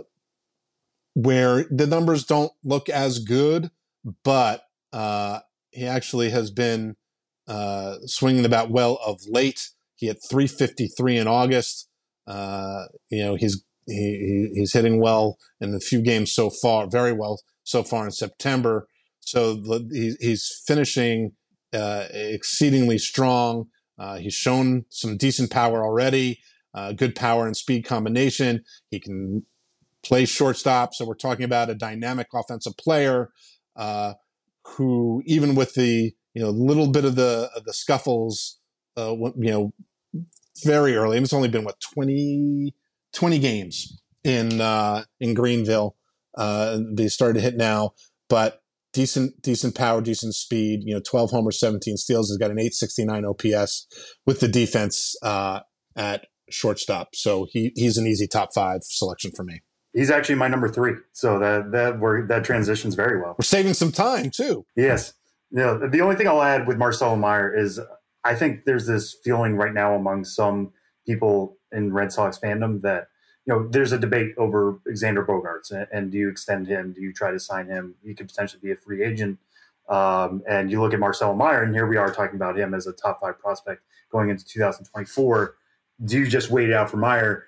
where the numbers don't look as good, but uh, he actually has been uh, swinging the bat well of late. He hit three fifty-three in August. Uh, you know, he's he, he's hitting well in the few games so far, very well so far in September. So the, he, he's finishing uh, exceedingly strong. Uh, he's shown some decent power already. Uh, good power and speed combination. He can play shortstop. So we're talking about a dynamic offensive player uh, who, even with the you know little bit of the of the scuffles, uh, you know, very early. It's only been what twenty, twenty games in uh, in Greenville. Uh, they started to hit now, but decent decent power, decent speed. You know, twelve homers, seventeen steals. He's got an eight sixty-nine O P S with the defense uh, at shortstop. So he he's an easy top five selection for me. He's actually my number three. So that that where that transitions very well. We're saving some time too. Yes. Yeah. The only thing I'll add with Marcelo Meyer is I think there's this feeling right now among some people in Red Sox fandom that, you know, there's a debate over Xander Bogaerts and, and do you extend him? Do you try to sign him? He could potentially be a free agent. Um, and you look at Marcelo Meyer, and here we are talking about him as a top five prospect going into two thousand twenty-four. Do you just wait it out for Meyer?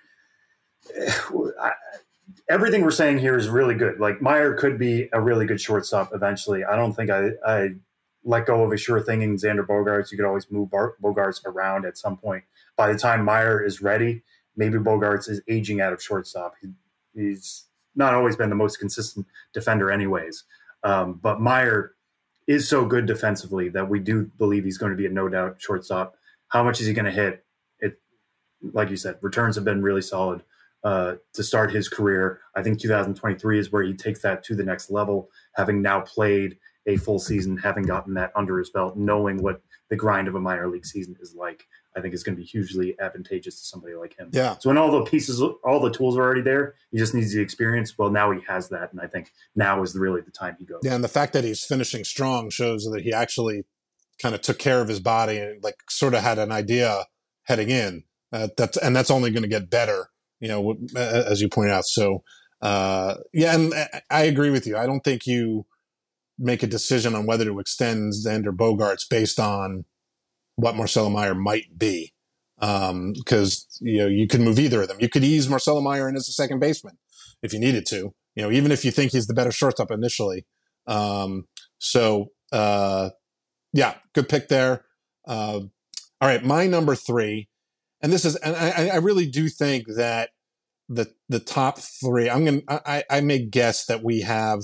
I, everything we're saying here is really good. Like Meyer could be a really good shortstop eventually. I don't think I, I let go of a sure thing in Xander Bogaerts. You could always move Bar- Bogaerts around at some point. By the time Meyer is ready, maybe Bogaerts is aging out of shortstop. He, he's not always been the most consistent defender anyways. Um, but Meyer is so good defensively that we do believe he's going to be a no-doubt shortstop. How much is he going to hit? Like you said, returns have been really solid uh, to start his career. I think two thousand twenty-three is where he takes that to the next level, having now played a full season, having gotten that under his belt, knowing what the grind of a minor league season is like, I think is going to be hugely advantageous to somebody like him. Yeah. So when all the pieces, all the tools are already there, he just needs the experience. Well, now he has that, and I think now is really the time he goes. Yeah, and the fact that he's finishing strong shows that he actually kind of took care of his body and like sort of had an idea heading in. Uh, that's and that's only going to get better, you know, as you pointed out. So uh, yeah, and I agree with you. I don't think you make a decision on whether to extend Xander Bogaerts based on what Marcelo Meyer might be, because um, you know you could move either of them. You could ease Marcelo Meyer in as a second baseman if you needed to. You know, even if you think he's the better shortstop initially. Um, so uh, yeah, good pick there. Uh, all right, my number three, and this is, and I, I really do think that the the top three. I'm gonna, I, I may guess that we have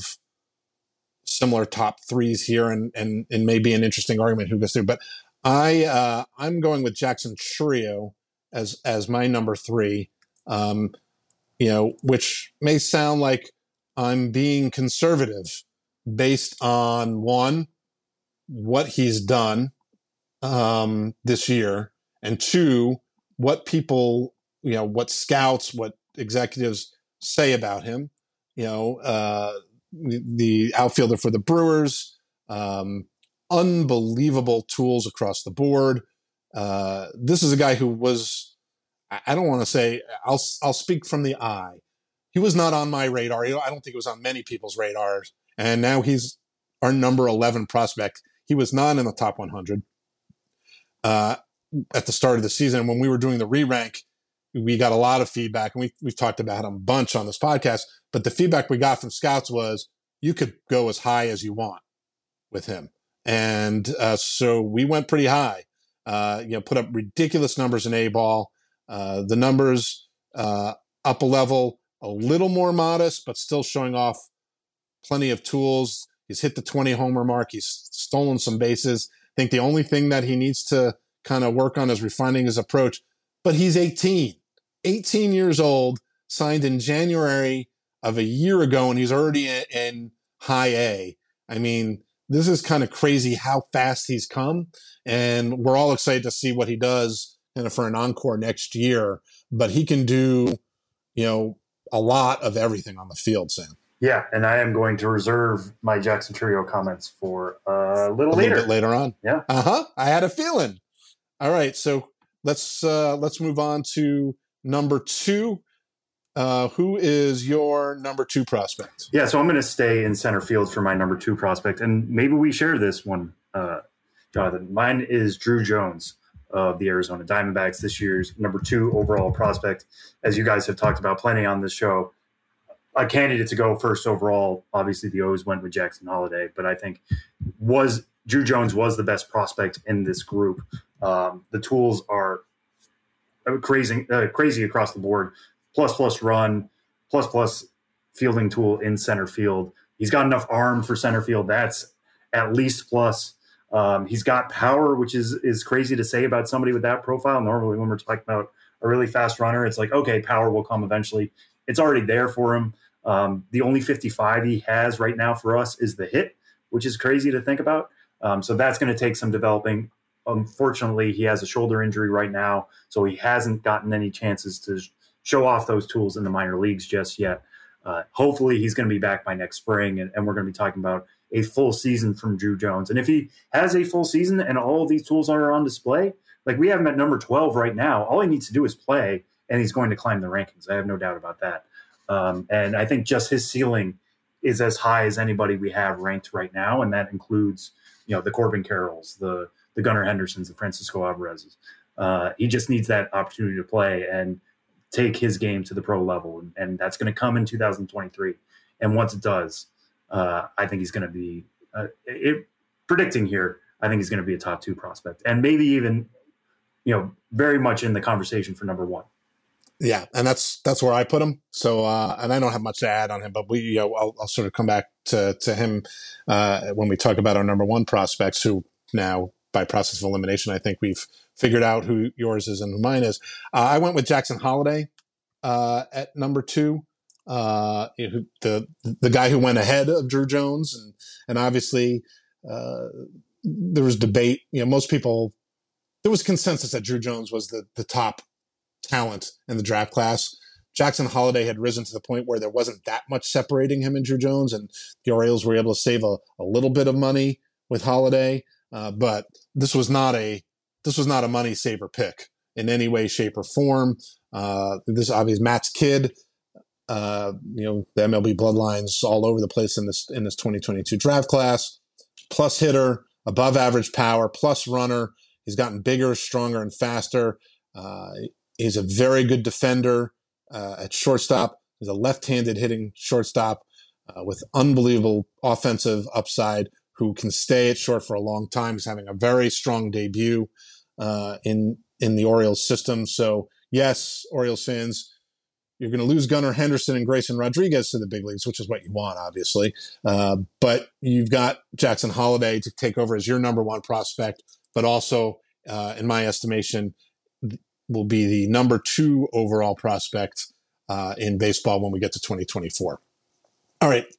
similar top threes here, and and and maybe an interesting argument who goes through, but. I uh, I'm going with Jackson Chourio as as my number three, um, you know, which may sound like I'm being conservative based on one, what he's done um, this year, and two, what people, you know, what scouts, what executives say about him. You know, uh, the, the outfielder for the Brewers. Um, Unbelievable tools across the board. Uh, this is a guy who was, I don't want to say, I'll I'll speak from the eye. He was not on my radar. I don't think it was on many people's radars. And now he's our number eleven prospect. He was not in the top one hundred uh, at the start of the season. When we were doing the re-rank, we got a lot of feedback, and we, we've talked about him a bunch on this podcast. But the feedback we got from scouts was, you could go as high as you want with him. And uh, so we went pretty high, uh, you know, put up ridiculous numbers in A-ball. Uh, the numbers uh, up a level, a little more modest, but still showing off plenty of tools. He's hit the twenty homer mark. He's stolen some bases. I think the only thing that he needs to kind of work on is refining his approach. But he's eighteen, eighteen years old, signed in January of a year ago, and he's already in, in high A. I mean, this is kind of crazy how fast he's come, and we're all excited to see what he does kind of for an encore next year. But he can do, you know, a lot of everything on the field, Sam. Yeah, and I am going to reserve my Jackson Chourio comments for uh, a little a later. little bit later on. Yeah. Uh huh. I had a feeling. All right, so let's uh, let's move on to number two. Uh, who is your number two prospect? Yeah, so I'm going to stay in center field for my number two prospect, and maybe we share this one, uh, Jonathan. Mine is Drew Jones of the Arizona Diamondbacks, this year's number two overall prospect. As you guys have talked about plenty on this show, a candidate to go first overall. Obviously, the O's went with Jackson Holliday, but I think was Drew Jones was the best prospect in this group. Um, the tools are crazy, uh, crazy across the board. Plus, plus run, plus, plus fielding tool in center field. He's got enough arm for center field. That's at least plus. Um, he's got power, which is is crazy to say about somebody with that profile. Normally, when we're talking about a really fast runner, it's like, okay, power will come eventually. It's already there for him. Um, the only fifty-five he has right now for us is the hit, which is crazy to think about. Um, so that's going to take some developing. Unfortunately, he has a shoulder injury right now, so he hasn't gotten any chances to show off those tools in the minor leagues just yet. Uh, hopefully he's going to be back by next spring, and, and we're going to be talking about a full season from Drew Jones. And if he has a full season and all of these tools are on display, like we have him at number twelve right now, all he needs to do is play, and he's going to climb the rankings. I have no doubt about that. Um, and I think just his ceiling is as high as anybody we have ranked right now, and that includes, you know, the Corbin Carrolls, the the Gunnar Hendersons, the Francisco Alvarez's. Uh, he just needs that opportunity to play and take his game to the pro level, and, and that's going to come in two thousand twenty-three. And once it does, uh, I think he's going to be uh, it, predicting here. I think he's going to be a top two prospect, and maybe even, you know, very much in the conversation for number one. Yeah, and that's that's where I put him. So, uh, and I don't have much to add on him, but we, you know, I'll, I'll sort of come back to to him uh, when we talk about our number one prospects, who now, by process of elimination, I think we've figured out who yours is and who mine is. Uh, I went with Jackson Holliday uh, at number two. uh, the the guy who went ahead of Drew Jones, and and obviously uh, there was debate. You know, most people there was consensus that Drew Jones was the the top talent in the draft class. Jackson Holliday had risen to the point where there wasn't that much separating him and Drew Jones, and the Orioles were able to save a, a little bit of money with Holliday. Uh, but this was not a this was not a money saver pick in any way, shape, or form. Uh, this obviously Matt's kid. Uh, you know, the M L B bloodlines all over the place in this in this twenty twenty-two draft class. Plus hitter, above average power, plus runner. He's gotten bigger, stronger, and faster. Uh, he's a very good defender uh, at shortstop. He's a left-handed hitting shortstop uh, with unbelievable offensive upside, who can stay at short for a long time. He's having a very strong debut uh, in in the Orioles system. So yes, Orioles fans, you're going to lose Gunnar Henderson and Grayson Rodriguez to the big leagues, which is what you want, obviously. Uh, but you've got Jackson Holliday to take over as your number one prospect, but also, uh, in my estimation, will be the number two overall prospect uh, in baseball when we get to twenty twenty-four. All right.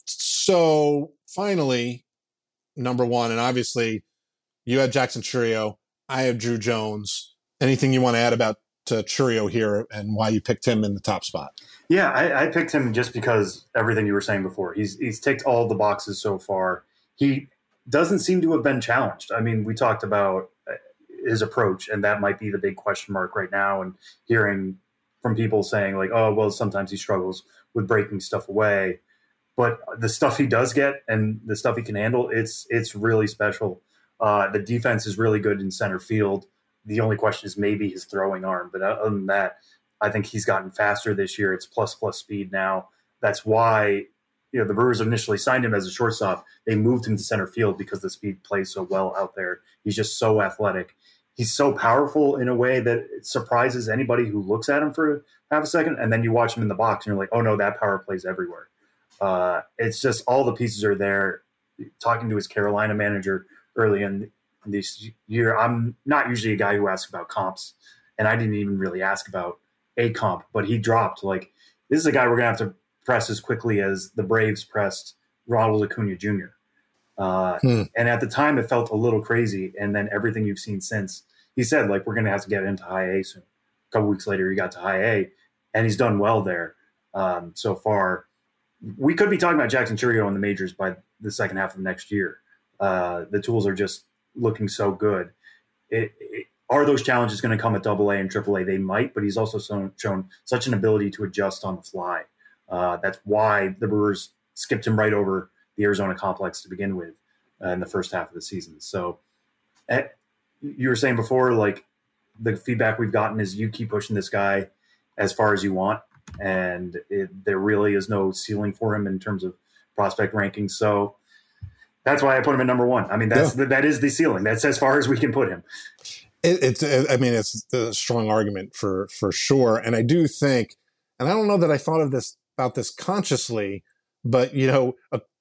So finally, number one, and obviously you had Jackson Chourio, I have Drew Jones. Anything you want to add about uh, Chourio here and why you picked him in the top spot? Yeah, I, I picked him just because everything you were saying before. He's he's ticked all the boxes so far. He doesn't seem to have been challenged. I mean, we talked about his approach, and that might be the big question mark right now. And hearing from people saying like, oh, well, sometimes he struggles with breaking stuff away. But the stuff he does get and the stuff he can handle, it's it's really special. Uh, the defense is really good in center field. The only question is maybe his throwing arm. But other than that, I think he's gotten faster this year. It's plus plus speed now. That's why, you know, the Brewers initially signed him as a shortstop. They moved him to center field because the speed plays so well out there. He's just so athletic. He's so powerful in a way that it surprises anybody who looks at him for half a second. And then you watch him in the box and you're like, oh no, that power plays everywhere. Uh, it's just all the pieces are there. Talking to his Carolina manager early in this year, I'm not usually a guy who asks about comps, and I didn't even really ask about a comp, but he dropped like, this is a guy we're going to have to press as quickly as the Braves pressed Ronald Acuna Junior Uh, hmm. And at the time, it felt a little crazy. And then everything you've seen since, he said, like, we're going to have to get into high A soon. A couple weeks later, he got to high A, and he's done well there um, so far. We could be talking about Jackson Chourio in the majors by the second half of next year. Uh, the tools are just looking so good. It, it, are those challenges going to come at double A and triple A? They might, but he's also shown, shown such an ability to adjust on the fly. Uh, that's why the Brewers skipped him right over the Arizona complex to begin with uh, in the first half of the season. So uh, you were saying before, like, the feedback we've gotten is you keep pushing this guy as far as you want, and it, there really is no ceiling for him in terms of prospect rankings. So that's why I put him at number one. I mean, that's yeah. that is the ceiling. That's as far as we can put him. It, it's, I mean, it's a strong argument for for sure. And I do think, and I don't know that I thought of this about this consciously, but you know,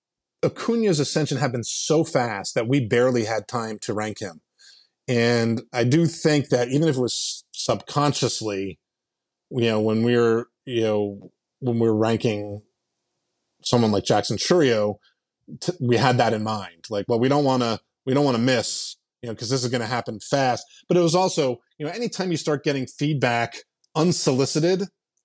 Acuna's ascension happened so fast that we barely had time to rank him. And I do think that even if it was subconsciously, you know, when we were, you know, when we were ranking someone like Jackson Chourio, t- we had that in mind. Like, well, we don't want to, we don't want to miss, you know, because this is going to happen fast. But it was also, you know, anytime you start getting feedback unsolicited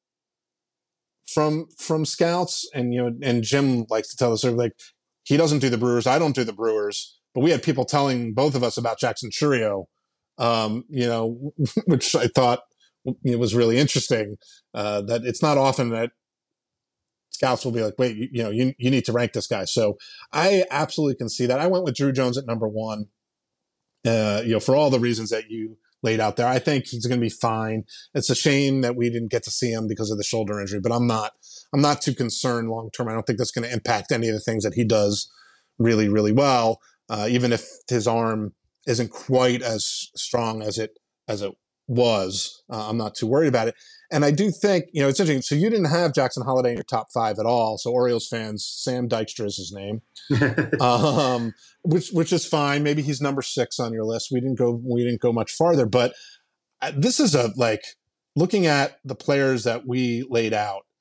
from from scouts, and you know, and Jim likes to tell us, sort of like, he doesn't do the Brewers, I don't do the Brewers, but we had people telling both of us about Jackson Chourio, um, you know, which I thought it was really interesting. Uh, that it's not often that scouts will be like, wait, you, you know, you you need to rank this guy. So I absolutely can see that. I went with Drew Jones at number one. Uh, you know, for all the reasons that you laid out there, I think he's going to be fine. It's a shame that we didn't get to see him because of the shoulder injury, but I'm not, I'm not too concerned long term. I don't think that's going to impact any of the things that he does really, really well. Uh, even if his arm isn't quite as strong as it as it was, uh, I'm not too worried about it. And I do think, you know, it's interesting. So you didn't have Jackson Holliday in your top five at all. So Orioles fans, Sam Dykstra is his name, um, which which is fine. Maybe he's number six on your list. We didn't go we didn't go much farther. But this is a like looking at the players that we laid out.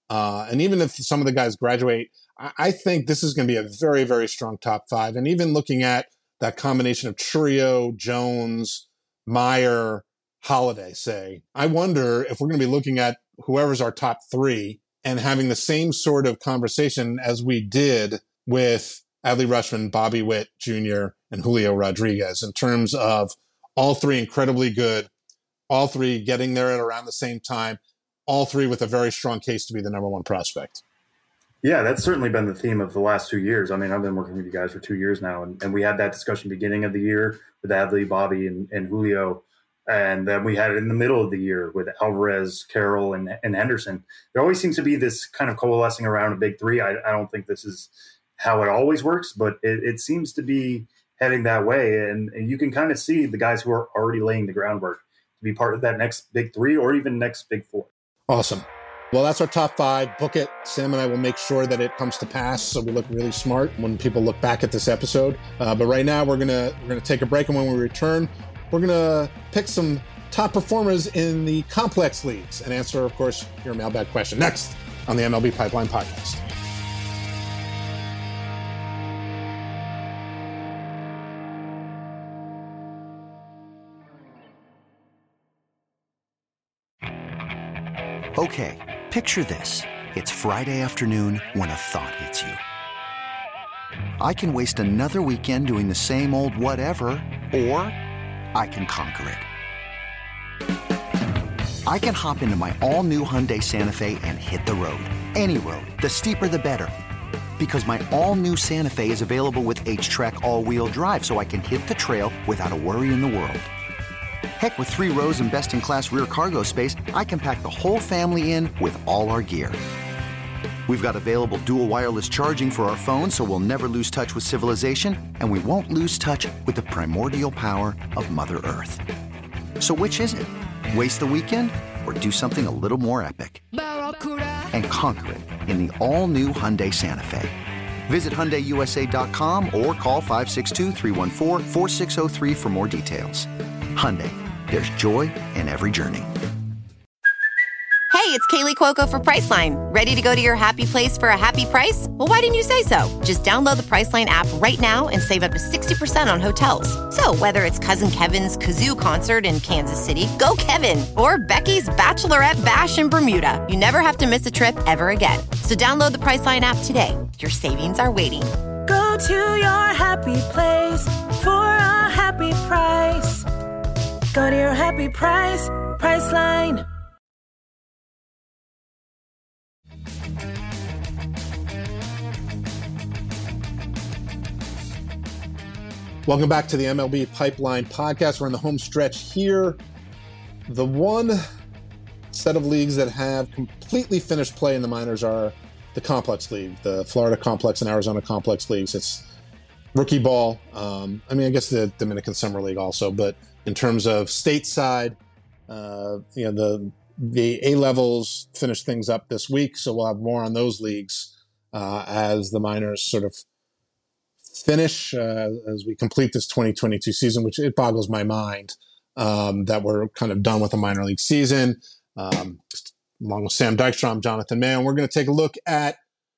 Uh, and even if some of the guys graduate, I, I think this is going to be a very, very strong top five. And even looking at that combination of Chourio, Jones, Meyer, Holiday, say, I wonder if we're going to be looking at whoever's our top three and having the same sort of conversation as we did with Adley Rutschman, Bobby Witt Junior, and Julio Rodriguez in terms of all three incredibly good, all three getting there at around the same time, all three with a very strong case to be the number one prospect. Yeah, that's certainly been the theme of the last two years. I mean, I've been working with you guys for two years now, and, and we had that discussion beginning of the year with Adley, Bobby, and, and Julio, and then we had it in the middle of the year with Alvarez, Carroll, and, and Henderson. There always seems to be this kind of coalescing around a big three. I, I don't think this is how it always works, but it, it seems to be heading that way, and, and you can kind of see the guys who are already laying the groundwork to be part of that next big three or even next big four. Awesome. Well, that's our top five. Book it. Sam and I will make sure that it comes to pass so we look really smart when people look back at this episode. Uh, but right now, we're gonna we're gonna take a break, and when we return, we're gonna pick some top performers in the complex leagues and answer, of course, your mailbag question next on the M L B Pipeline Podcast. Okay, picture this. It's Friday afternoon when a thought hits you. I can waste another weekend doing the same old whatever, or I can conquer it. I can hop into my all-new Hyundai Santa Fe and hit the road. Any road. The steeper, the better. Because my all-new Santa Fe is available with H-Track all-wheel drive, so I can hit the trail without a worry in the world. Heck, with three rows and best-in-class rear cargo space, I can pack the whole family in with all our gear. We've got available dual wireless charging for our phones, so we'll never lose touch with civilization, and we won't lose touch with the primordial power of Mother Earth. So which is it? Waste the weekend or do something a little more epic? And conquer it in the all-new Hyundai Santa Fe. Visit Hyundai U S A dot com or call five six two, three one four, four six zero three for more details. Hyundai, there's joy in every journey. Hey, it's Kaylee Cuoco for Priceline. Ready to go to your happy place for a happy price? Well, why didn't you say so? Just download the Priceline app right now and save up to sixty percent on hotels. So whether it's Cousin Kevin's Kazoo Concert in Kansas City, go Kevin, or Becky's Bachelorette Bash in Bermuda, you never have to miss a trip ever again. So download the Priceline app today. Your savings are waiting. Go to your happy place for a happy price. Go to your happy price, Priceline. Welcome back to the M L B Pipeline Podcast. We're in the home stretch here. The one set of leagues that have completely finished play in the minors are the Complex League, the Florida Complex and Arizona Complex Leagues. It's rookie ball. Um, I mean, I guess the Dominican Summer League also, but in terms of stateside, uh, you know, the the A levels finished things up this week, so we'll have more on those leagues uh, as the minors sort of finish uh, as we complete this twenty twenty-two season, which it boggles my mind um, that we're kind of done with the minor league season. Um, along with Sam Dykstra, Jonathan Mayo, and we're going to take a look at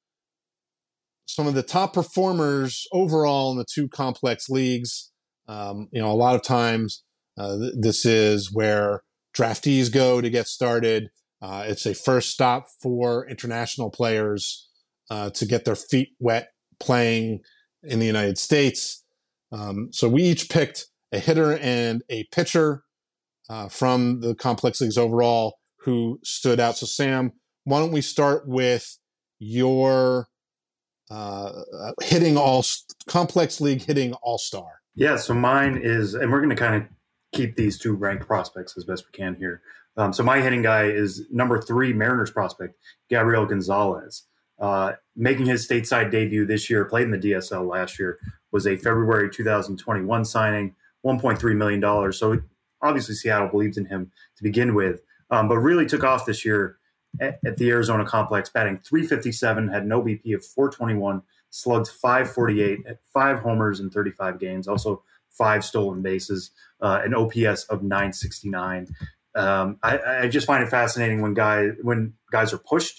some of the top performers overall in the two complex leagues. Um, you know, a lot of times uh, th- this is where draftees go to get started. Uh, it's a first stop for international players uh, to get their feet wet playing in the United States. Um, so we each picked a hitter and a pitcher uh, from the complex leagues overall who stood out. So Sam, why don't we start with your uh, hitting all complex league hitting all-star? Yeah, so mine is, and we're going to kind of keep these two ranked prospects as best we can here. Um, so my hitting guy is number three Mariners prospect, Gabriel Gonzalez. Uh, making his stateside debut this year, played in the D S L last year, was a February two thousand twenty-one signing, one point three million dollars. So obviously Seattle believed in him to begin with, um, but really took off this year at, at the Arizona Complex, batting three fifty-seven, had an O B P of four twenty-one, slugged five forty-eight, at five homers in thirty-five games, also five stolen bases, uh, an O P S of nine sixty-nine. Um, I, I just find it fascinating when guys when guys are pushed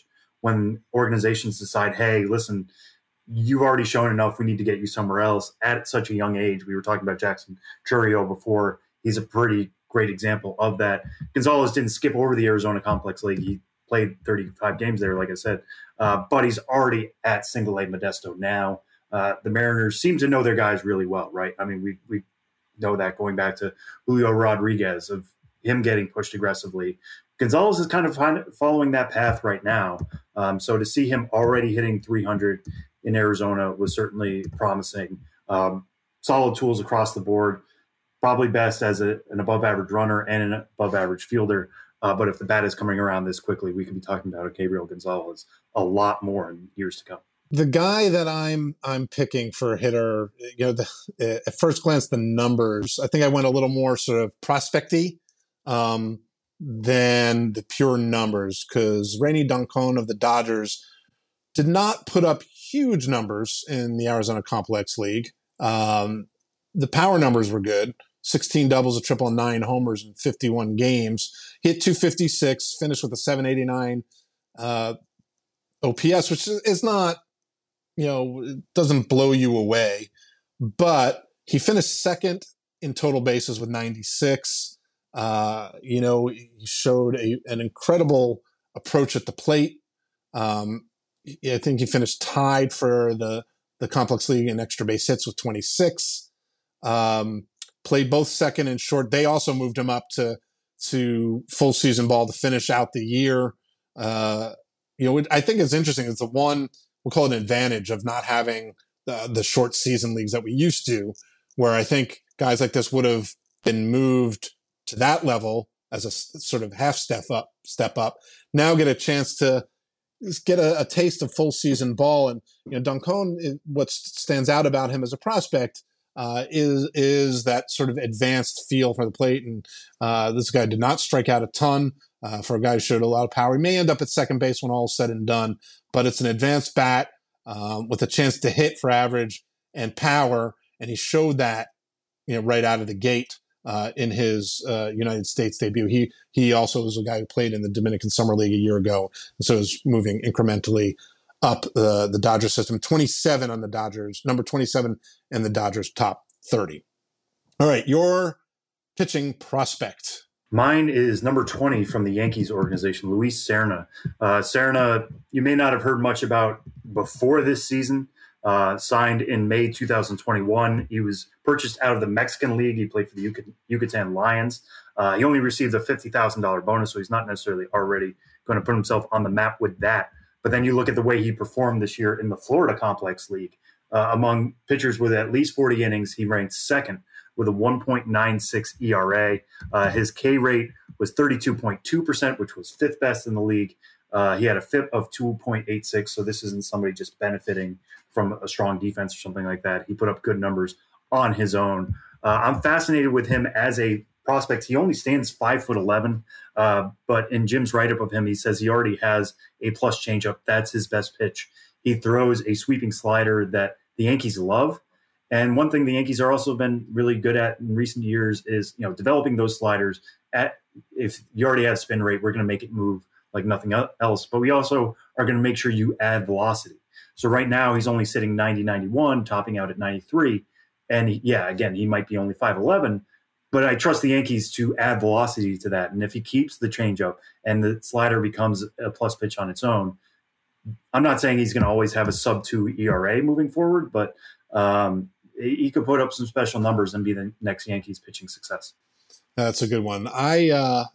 when organizations decide, hey, listen, you've already shown enough. We need to get you somewhere else at such a young age. We were talking about Jackson Chourio before. He's a pretty great example of that. Gonzalez didn't skip over the Arizona Complex League. He played thirty-five games there, like I said, uh, but he's already at single A Modesto now. Uh, the Mariners seem to know their guys really well, right? I mean, we we know that going back to Julio Rodriguez, of him getting pushed aggressively. Gonzalez is kind of following that path right now. Um, so to see him already hitting three hundred in Arizona was certainly promising. Um, solid tools across the board. Probably best as a, an above-average runner and an above-average fielder. Uh, but if the bat is coming around this quickly, we could be talking about Gabriel Gonzalez a lot more in years to come. The guy that I'm I'm picking for a hitter, you know, the, at first glance, the numbers, I think I went a little more sort of prospect-y um, than the pure numbers, because Rainy Doncon of the Dodgers did not put up huge numbers in the Arizona Complex League. Um, the power numbers were good. sixteen doubles, a triple, and nine homers in fifty-one games. Hit two fifty-six, finished with a seven eighty-nine uh, O P S, which is not, you know, it doesn't blow you away. But he finished second in total bases with ninety-six. Uh, you know, he showed a, an incredible approach at the plate. Um, I think he finished tied for the, the Complex League in extra base hits with twenty-six. Um, played both second and short. They also moved him up to to full season ball to finish out the year. Uh, you know, I think it's interesting. It's the one, we'll call it an advantage of not having the, the short season leagues that we used to, where I think guys like this would have been moved to that level as a sort of half step up, step up. Now get a chance to get a, a taste of full season ball. And, you know, Doncon, what stands out about him as a prospect Uh, is is that sort of advanced feel for the plate. And uh, this guy did not strike out a ton uh, for a guy who showed a lot of power. He may end up at second base when all is said and done, but it's an advanced bat um, with a chance to hit for average and power. And he showed that, you know, right out of the gate uh, in his uh, United States debut. He he also was a guy who played in the Dominican Summer League a year ago, and so is moving incrementally up uh, the Dodgers system. twenty-seven on the Dodgers, number twenty-seven in the Dodgers top thirty. All right, your pitching prospect. Mine is number twenty from the Yankees organization, Luis Serna. Uh, Serna, you may not have heard much about before this season. Uh, signed in May two thousand twenty-one. He was purchased out of the Mexican League. He played for the Yucatan Lions. Uh, he only received a fifty thousand dollars bonus, so he's not necessarily already going to put himself on the map with that. But then you look at the way he performed this year in the Florida Complex League. Uh, among pitchers with at least forty innings, he ranked second with a one point nine six E R A. Uh, his K rate was thirty-two point two percent, which was fifth best in the league. Uh, he had a F I P of two point eight six, so this isn't somebody just benefiting from a strong defense or something like that. He put up good numbers on his own. Uh, I'm fascinated with him as a prospect. He only stands five foot eleven, uh, but in Jim's write-up of him, he says he already has a plus changeup. That's his best pitch. He throws a sweeping slider that the Yankees love. And one thing the Yankees are also been really good at in recent years is, you know, developing those sliders. At if you already have spin rate, we're going to make it move like nothing else. But we also are going to make sure you add velocity. So right now he's only sitting ninety ninety-one, topping out at ninety-three. And he, yeah, again, he might be only five eleven. But I trust the Yankees to add velocity to that. And if he keeps the changeup and the slider becomes a plus pitch on its own, I'm not saying he's going to always have a sub two E R A moving forward, but um, he could put up some special numbers and be the next Yankees pitching success. That's a good one. I, uh,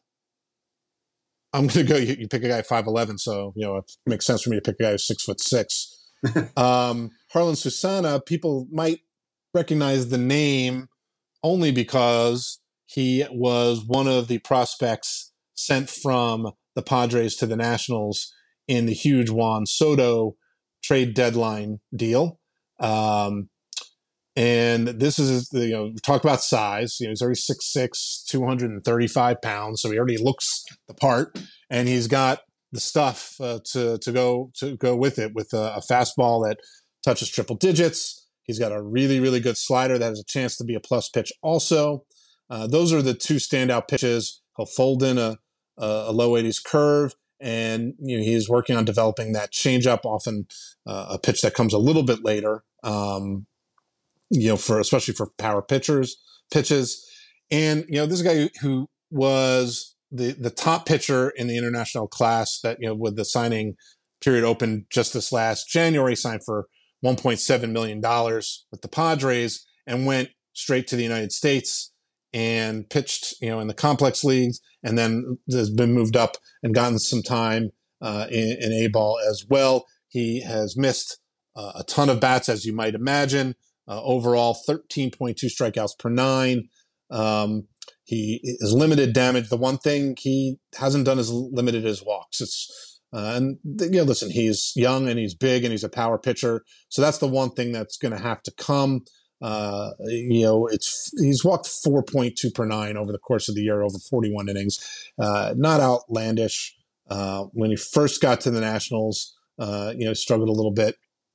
I'm going to go, you, you pick a guy five eleven, so, you know, it makes sense for me to pick a guy who's six foot six. um, Jarlin Susana, people might recognize the name only because he was one of the prospects sent from the Padres to the Nationals in the huge Juan Soto trade deadline deal. Um, and this is, you know, talk about size. You know, he's already six six, two hundred thirty-five pounds, so he already looks the part, and he's got the stuff uh, to to go to go with it, with a, a fastball that touches triple digits. He's got a really, really good slider that has a chance to be a plus pitch also. Uh, those are the two standout pitches. He'll fold in a, a low eighties curve, and you know, he's working on developing that changeup, often uh, a pitch that comes a little bit later, um, you know, for especially for power pitchers pitches. And you know, this is a guy who, who was the the top pitcher in the international class that, you know, with the signing period open just this last January, signed for one point seven million dollars with the Padres and went straight to the United States and pitched, you know, in the complex leagues, and then has been moved up and gotten some time uh, in, in A-ball as well. He has missed uh, a ton of bats, as you might imagine. Uh, overall, thirteen point two strikeouts per nine. Um, he is limited damage. The one thing he hasn't done is limited his walks. It's uh, and you know, listen, he's young and he's big and he's a power pitcher, so that's the one thing that's going to have to come. Uh, you know, it's he's walked four point two per nine over the course of the year, over forty-one innings. Uh, not outlandish. Uh, when he first got to the Nationals, uh, you know, struggled a little bit,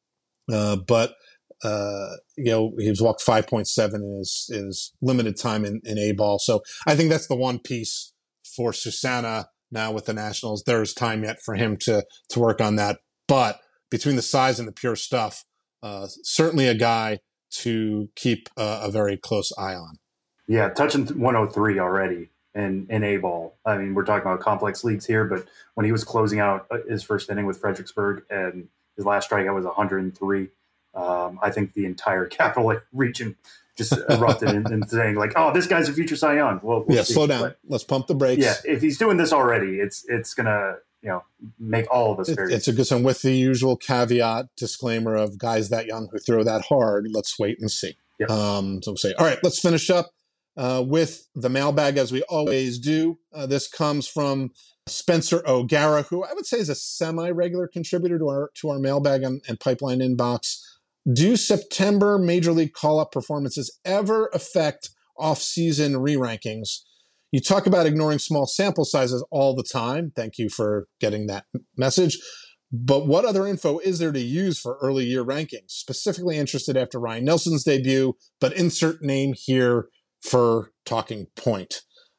uh, but uh, you know, he's walked five point seven in his, in his limited time in, in A-ball. So I think that's the one piece for Susana now with the Nationals. There's time yet for him to to work on that, but between the size and the pure stuff, uh, certainly a guy to keep uh, a very close eye on. Yeah, touching one oh three already in, in A-ball. I mean, we're talking about complex leagues here, but when he was closing out his first inning with Fredericksburg and his last strikeout was one hundred three, um, I think the entire Capital region just erupted in, in saying like, "Oh, this guy's a future Cy Young." Well, we'll yeah, see. slow down. But, let's pump the brakes. Yeah, if he's doing this already, it's it's gonna, you know, make all of us it, very. It's a good one with the usual caveat disclaimer of guys that young who throw that hard. Let's wait and see. Yep. Um, so we'll say, all right, let's finish up uh, with the mailbag as we always do. Uh, this comes from Spencer O'Gara, who I would say is a semi-regular contributor to our to our mailbag and, and pipeline inbox. Do September Major League call-up performances ever affect off-season re-rankings? You talk about ignoring small sample sizes all the time. Thank you for getting that message. But what other info is there to use for early year rankings? Specifically interested after Ryan Nelson's debut, but insert name here for talking point.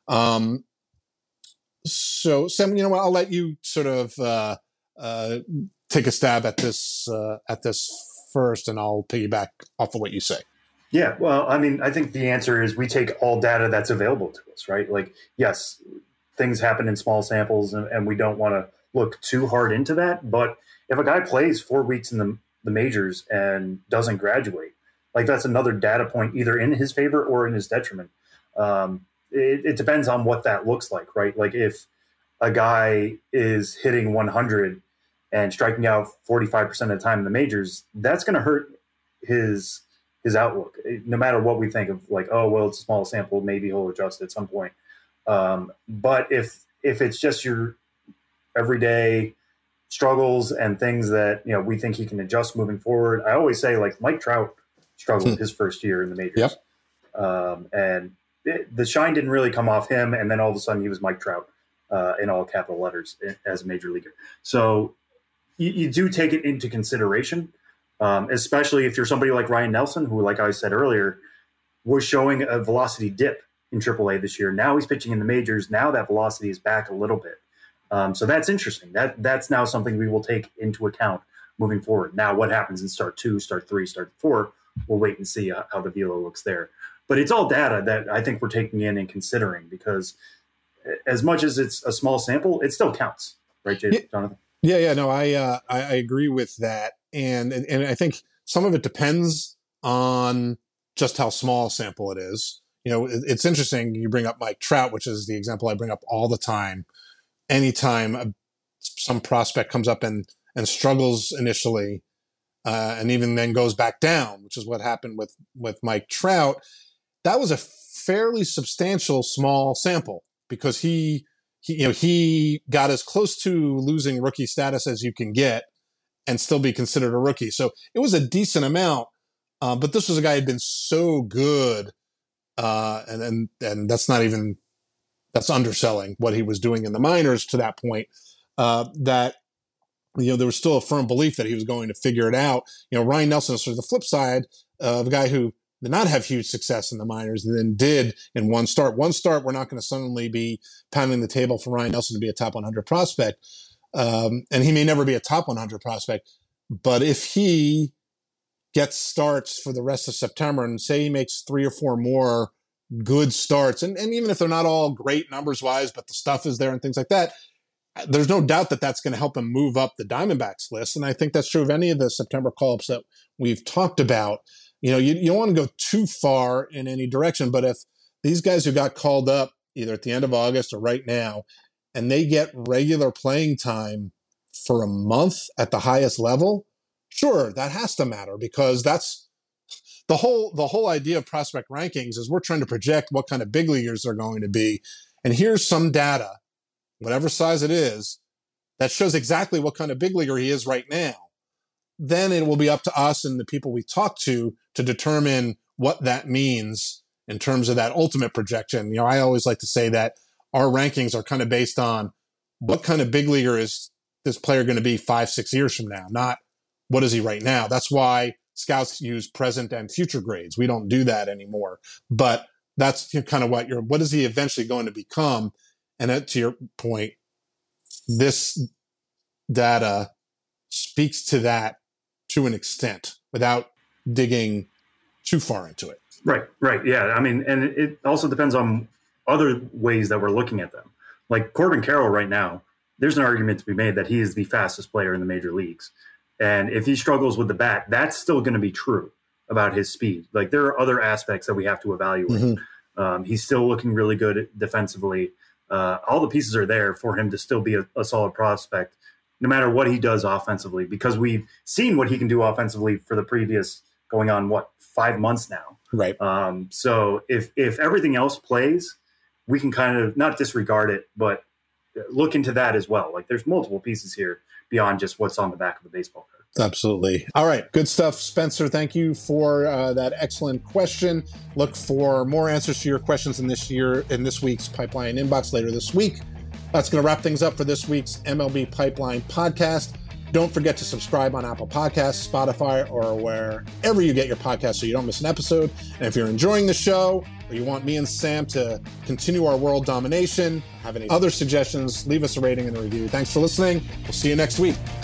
Um, so, Sam, you know what? I'll let you sort of uh, uh, take a stab at this uh, at this first, and I'll piggyback off of what you say. Yeah, well, I mean, I think the answer is we take all data that's available to us, right? Like, yes, things happen in small samples, and, and we don't want to look too hard into that. But if a guy plays four weeks in the, the majors and doesn't graduate, like that's another data point either in his favor or in his detriment. Um, it, it depends on what that looks like, right? Like if a guy is hitting one hundred and striking out forty-five percent of the time in the majors, that's going to hurt his his outlook, no matter what we think of like, oh, well, it's a small sample, maybe he'll adjust at some point. Um, but if if it's just your everyday struggles and things that, you know, we think he can adjust moving forward. I always say like Mike Trout struggled hmm. his first year in the majors. Yep. Um, and it, the shine didn't really come off him. And then all of a sudden he was Mike Trout uh, in all capital letters as a major leaguer. So you, you do take it into consideration, um, especially if you're somebody like Ryan Nelson, who, like I said earlier, was showing a velocity dip in triple A this year. Now he's pitching in the majors. Now that velocity is back a little bit. Um, so that's interesting. That that's now something we will take into account moving forward. Now, what happens in start two, start three, start four, we'll wait and see how, how the velo looks there. But it's all data that I think we're taking in and considering, because as much as it's a small sample, it still counts, right, Jason, yeah, Jonathan? Yeah, yeah, no, I, uh, I I agree with that, and, and and I think some of it depends on just how small a sample it is. You know, it, it's interesting you bring up Mike Trout, which is the example I bring up all the time. Anytime a, some prospect comes up and, and struggles initially, uh, and even then goes back down, which is what happened with, with Mike Trout, that was a fairly substantial small sample, because he, he, you know, he got as close to losing rookie status as you can get and still be considered a rookie. So it was a decent amount, uh, but this was a guy who had been so good, uh, and and and that's not even. That's underselling what he was doing in the minors to that point, uh, that, you know, there was still a firm belief that he was going to figure it out. You know, Ryan Nelson is sort of the flip side of a guy who did not have huge success in the minors and then did in one start. One start, we're not going to suddenly be pounding the table for Ryan Nelson to be a top one hundred prospect. Um, and he may never be a top one hundred prospect, but if he gets starts for the rest of September and say he makes three or four more good starts, and, and even if they're not all great numbers wise, but the stuff is there and things like that, there's no doubt that that's going to help him move up the Diamondbacks list. And I think that's true of any of the September call-ups that we've talked about. You know, you, you don't want to go too far in any direction, but if these guys who got called up either at the end of August or right now, and they get regular playing time for a month at the highest level, sure, that has to matter, because that's the whole the whole idea of prospect rankings is we're trying to project what kind of big leaguers they're going to be. And here's some data, whatever size it is, that shows exactly what kind of big leaguer he is right now. Then it will be up to us and the people we talk to to determine what that means in terms of that ultimate projection. You know, I always like to say that our rankings are kind of based on what kind of big leaguer is this player going to be five, six years from now, not what is he right now. That's why scouts use present and future grades. We don't do that anymore. But that's kind of what you're, what is he eventually going to become? And to your point, this data speaks to that to an extent without digging too far into it. Right, right. Yeah. I mean, and it also depends on other ways that we're looking at them. Like Corbin Carroll right now, there's an argument to be made that he is the fastest player in the major leagues. And if he struggles with the bat, that's still going to be true about his speed. Like there are other aspects that we have to evaluate. Mm-hmm. Um, he's still looking really good defensively. Uh, all the pieces are there for him to still be a, a solid prospect, no matter what he does offensively, because we've seen what he can do offensively for the previous going on, what, five months now. Right. Um, so if, if everything else plays, we can kind of not disregard it, but look into that as well. Like there's multiple pieces here beyond just what's on the back of the baseball card. Absolutely. All right. Good stuff, Spencer. Thank you for uh, that excellent question. Look for more answers to your questions in this year, in this week's Pipeline Inbox later this week. That's going to wrap things up for this week's M L B Pipeline podcast. Don't forget to subscribe on Apple Podcasts, Spotify, or wherever you get your podcasts so you don't miss an episode. And if you're enjoying the show, or you want me and Sam to continue our world domination, have any other suggestions, leave us a rating and a review. Thanks for listening. We'll see you next week.